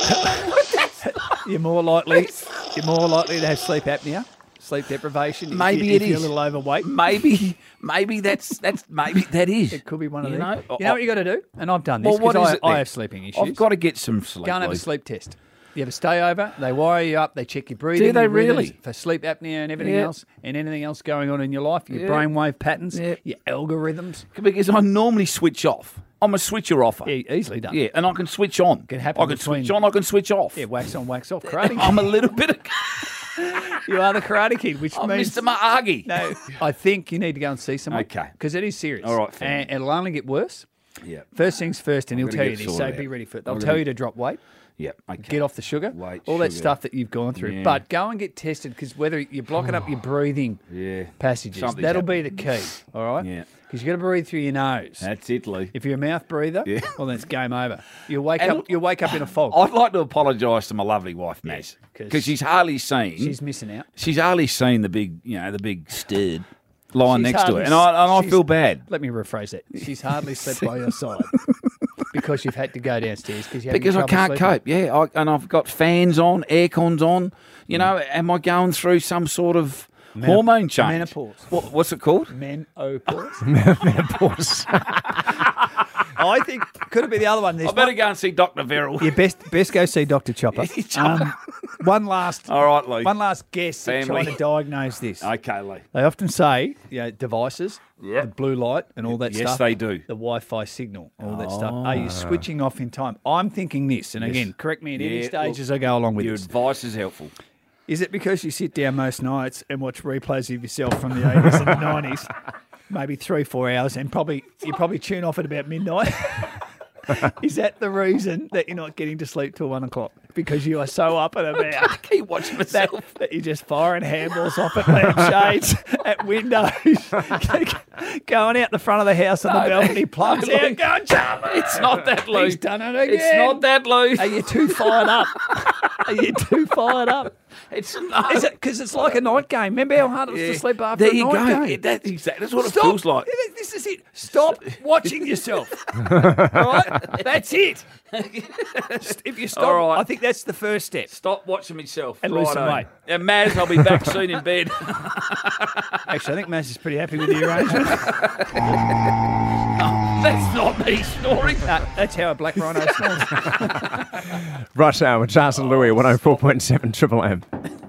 Speaker 1: you're more likely you're more likely to have sleep apnea, sleep deprivation.
Speaker 2: Maybe
Speaker 1: if, you,
Speaker 2: it
Speaker 1: if you're a
Speaker 2: is.
Speaker 1: little overweight.
Speaker 2: Maybe maybe that's that's maybe that is.
Speaker 1: It could be one of
Speaker 2: you
Speaker 1: them.
Speaker 2: know?
Speaker 1: You know what you got to do? And I've done this
Speaker 2: Well, what
Speaker 1: because
Speaker 2: is
Speaker 1: I,
Speaker 2: it
Speaker 1: I
Speaker 2: then?
Speaker 1: have sleeping issues.
Speaker 2: I've got to get some sleep.
Speaker 1: Go and have a
Speaker 2: Lou.
Speaker 1: sleep test. You have a stay over, they wire you up, they check your breathing.
Speaker 2: they
Speaker 1: your rhythms
Speaker 2: really?
Speaker 1: For sleep apnea and everything
Speaker 2: Yeah.
Speaker 1: else, and anything else going on in your life, your
Speaker 2: Yeah.
Speaker 1: brainwave patterns,
Speaker 2: Yeah.
Speaker 1: your algorithms.
Speaker 2: Because I normally switch off. I'm a switcher offer.
Speaker 1: Yeah, easily done.
Speaker 2: Yeah, and I can switch on.
Speaker 1: Can happen
Speaker 2: I can
Speaker 1: between-
Speaker 2: switch on. I can switch off.
Speaker 1: Yeah, wax on, wax off. Karate
Speaker 2: I'm a little bit of
Speaker 1: You are the Karate Kid, which
Speaker 2: I'm
Speaker 1: means
Speaker 2: Mister Miyagi.
Speaker 1: No, I think you need to go and see someone.
Speaker 2: Okay.
Speaker 1: Because it is serious.
Speaker 2: All right, fair
Speaker 1: and it'll only get worse.
Speaker 2: Yeah.
Speaker 1: First things first, and
Speaker 2: I'm
Speaker 1: he'll
Speaker 2: gonna
Speaker 1: tell
Speaker 2: get
Speaker 1: you this, so
Speaker 2: sorted
Speaker 1: be
Speaker 2: out.
Speaker 1: ready for it. They'll
Speaker 2: I'm
Speaker 1: tell
Speaker 2: gonna-
Speaker 1: you to drop weight,
Speaker 2: Yeah. Okay.
Speaker 1: get off the sugar,
Speaker 2: Weight,
Speaker 1: all that
Speaker 2: sugar.
Speaker 1: stuff that you've gone through.
Speaker 2: Yeah.
Speaker 1: But go and get tested because whether you're blocking up your breathing
Speaker 2: Yeah.
Speaker 1: passages,
Speaker 2: Something's
Speaker 1: that'll be the key. All right?
Speaker 2: Yeah.
Speaker 1: Because you've got to breathe through your nose.
Speaker 2: That's it, Lou.
Speaker 1: If you're a mouth breather,
Speaker 2: Yeah.
Speaker 1: well, then it's game over. You'll wake
Speaker 2: And
Speaker 1: up. You'll wake up in a fog.
Speaker 2: I'd like to apologise to my lovely wife, Maz,
Speaker 1: 'cause
Speaker 2: because she's hardly seen.
Speaker 1: She's missing out.
Speaker 2: She's hardly seen the big, you know, the big stud lying
Speaker 1: She's
Speaker 2: next to
Speaker 1: hardly
Speaker 2: her, and I and I
Speaker 1: she's-
Speaker 2: feel bad
Speaker 1: Let me rephrase that. She's hardly slept by your side because you've had to go downstairs because you
Speaker 2: because I can't cope. Yeah, I, and I've got fans on, air cons on. You know, am I going through some sort of
Speaker 1: Menop-
Speaker 2: hormone change?
Speaker 1: menopause.
Speaker 2: What, what's it called?
Speaker 1: Menopause.
Speaker 3: Menopause.
Speaker 1: I think could it be the other one? There's
Speaker 2: I better
Speaker 1: one-
Speaker 2: go and see Doctor Verrill.
Speaker 1: You best best go see Doctor Chopper. Um, one last,
Speaker 2: All right, Lee.
Speaker 1: one last guess at
Speaker 2: Family.
Speaker 1: trying to diagnose this.
Speaker 2: Okay, Lee.
Speaker 1: They often say, you know, devices,
Speaker 2: Yeah.
Speaker 1: the blue light and all that
Speaker 2: Yes,
Speaker 1: stuff.
Speaker 2: they do.
Speaker 1: The Wi-Fi signal, all that stuff. Are you switching off in time? I'm thinking this, and
Speaker 2: Yes.
Speaker 1: again, correct me at any
Speaker 2: Yeah,
Speaker 1: stage
Speaker 2: look,
Speaker 1: as I go along with
Speaker 2: Your
Speaker 1: this.
Speaker 2: advice is helpful.
Speaker 1: Is it because you sit down most nights and watch replays of yourself from the eighties and the nineties, maybe three, four hours, and probably you probably tune off at about midnight? Is that the reason that you're not getting to sleep till one o'clock? Because you are so up and about.
Speaker 2: I keep watching
Speaker 1: That,
Speaker 2: myself.
Speaker 1: that you're just firing handballs off at lampshades, at windows, going out the front of the house on the
Speaker 2: No,
Speaker 1: balcony, plugs
Speaker 2: no,
Speaker 1: out,
Speaker 2: Lou.
Speaker 1: going, Charlie!
Speaker 2: It's not that, Lou.
Speaker 1: He's done it again.
Speaker 2: It's not that, Lou.
Speaker 1: Are you too fired up? Are you too fired up?
Speaker 2: It's not.
Speaker 1: Is it because it's like a night game? Remember how hard it was
Speaker 2: Yeah.
Speaker 1: to sleep after
Speaker 2: There
Speaker 1: a
Speaker 2: you
Speaker 1: night
Speaker 2: go.
Speaker 1: game?
Speaker 2: Yeah, that's exactly that's what
Speaker 1: Stop.
Speaker 2: it feels like.
Speaker 1: This is it. Stop watching yourself. All right? That's it. If you stop,
Speaker 2: All right.
Speaker 1: I think that's the first step.
Speaker 2: Stop watching myself.
Speaker 1: And lose some
Speaker 2: Righto.
Speaker 1: weight.
Speaker 2: And Maz, I'll be back soon in bed.
Speaker 1: Actually, I think Maz is pretty happy with the arrangement.
Speaker 2: That's not me snoring.
Speaker 1: Uh, that's how a black rhino snores.
Speaker 3: Rush Hour with Charles and Louis, one oh four point seven Triple M.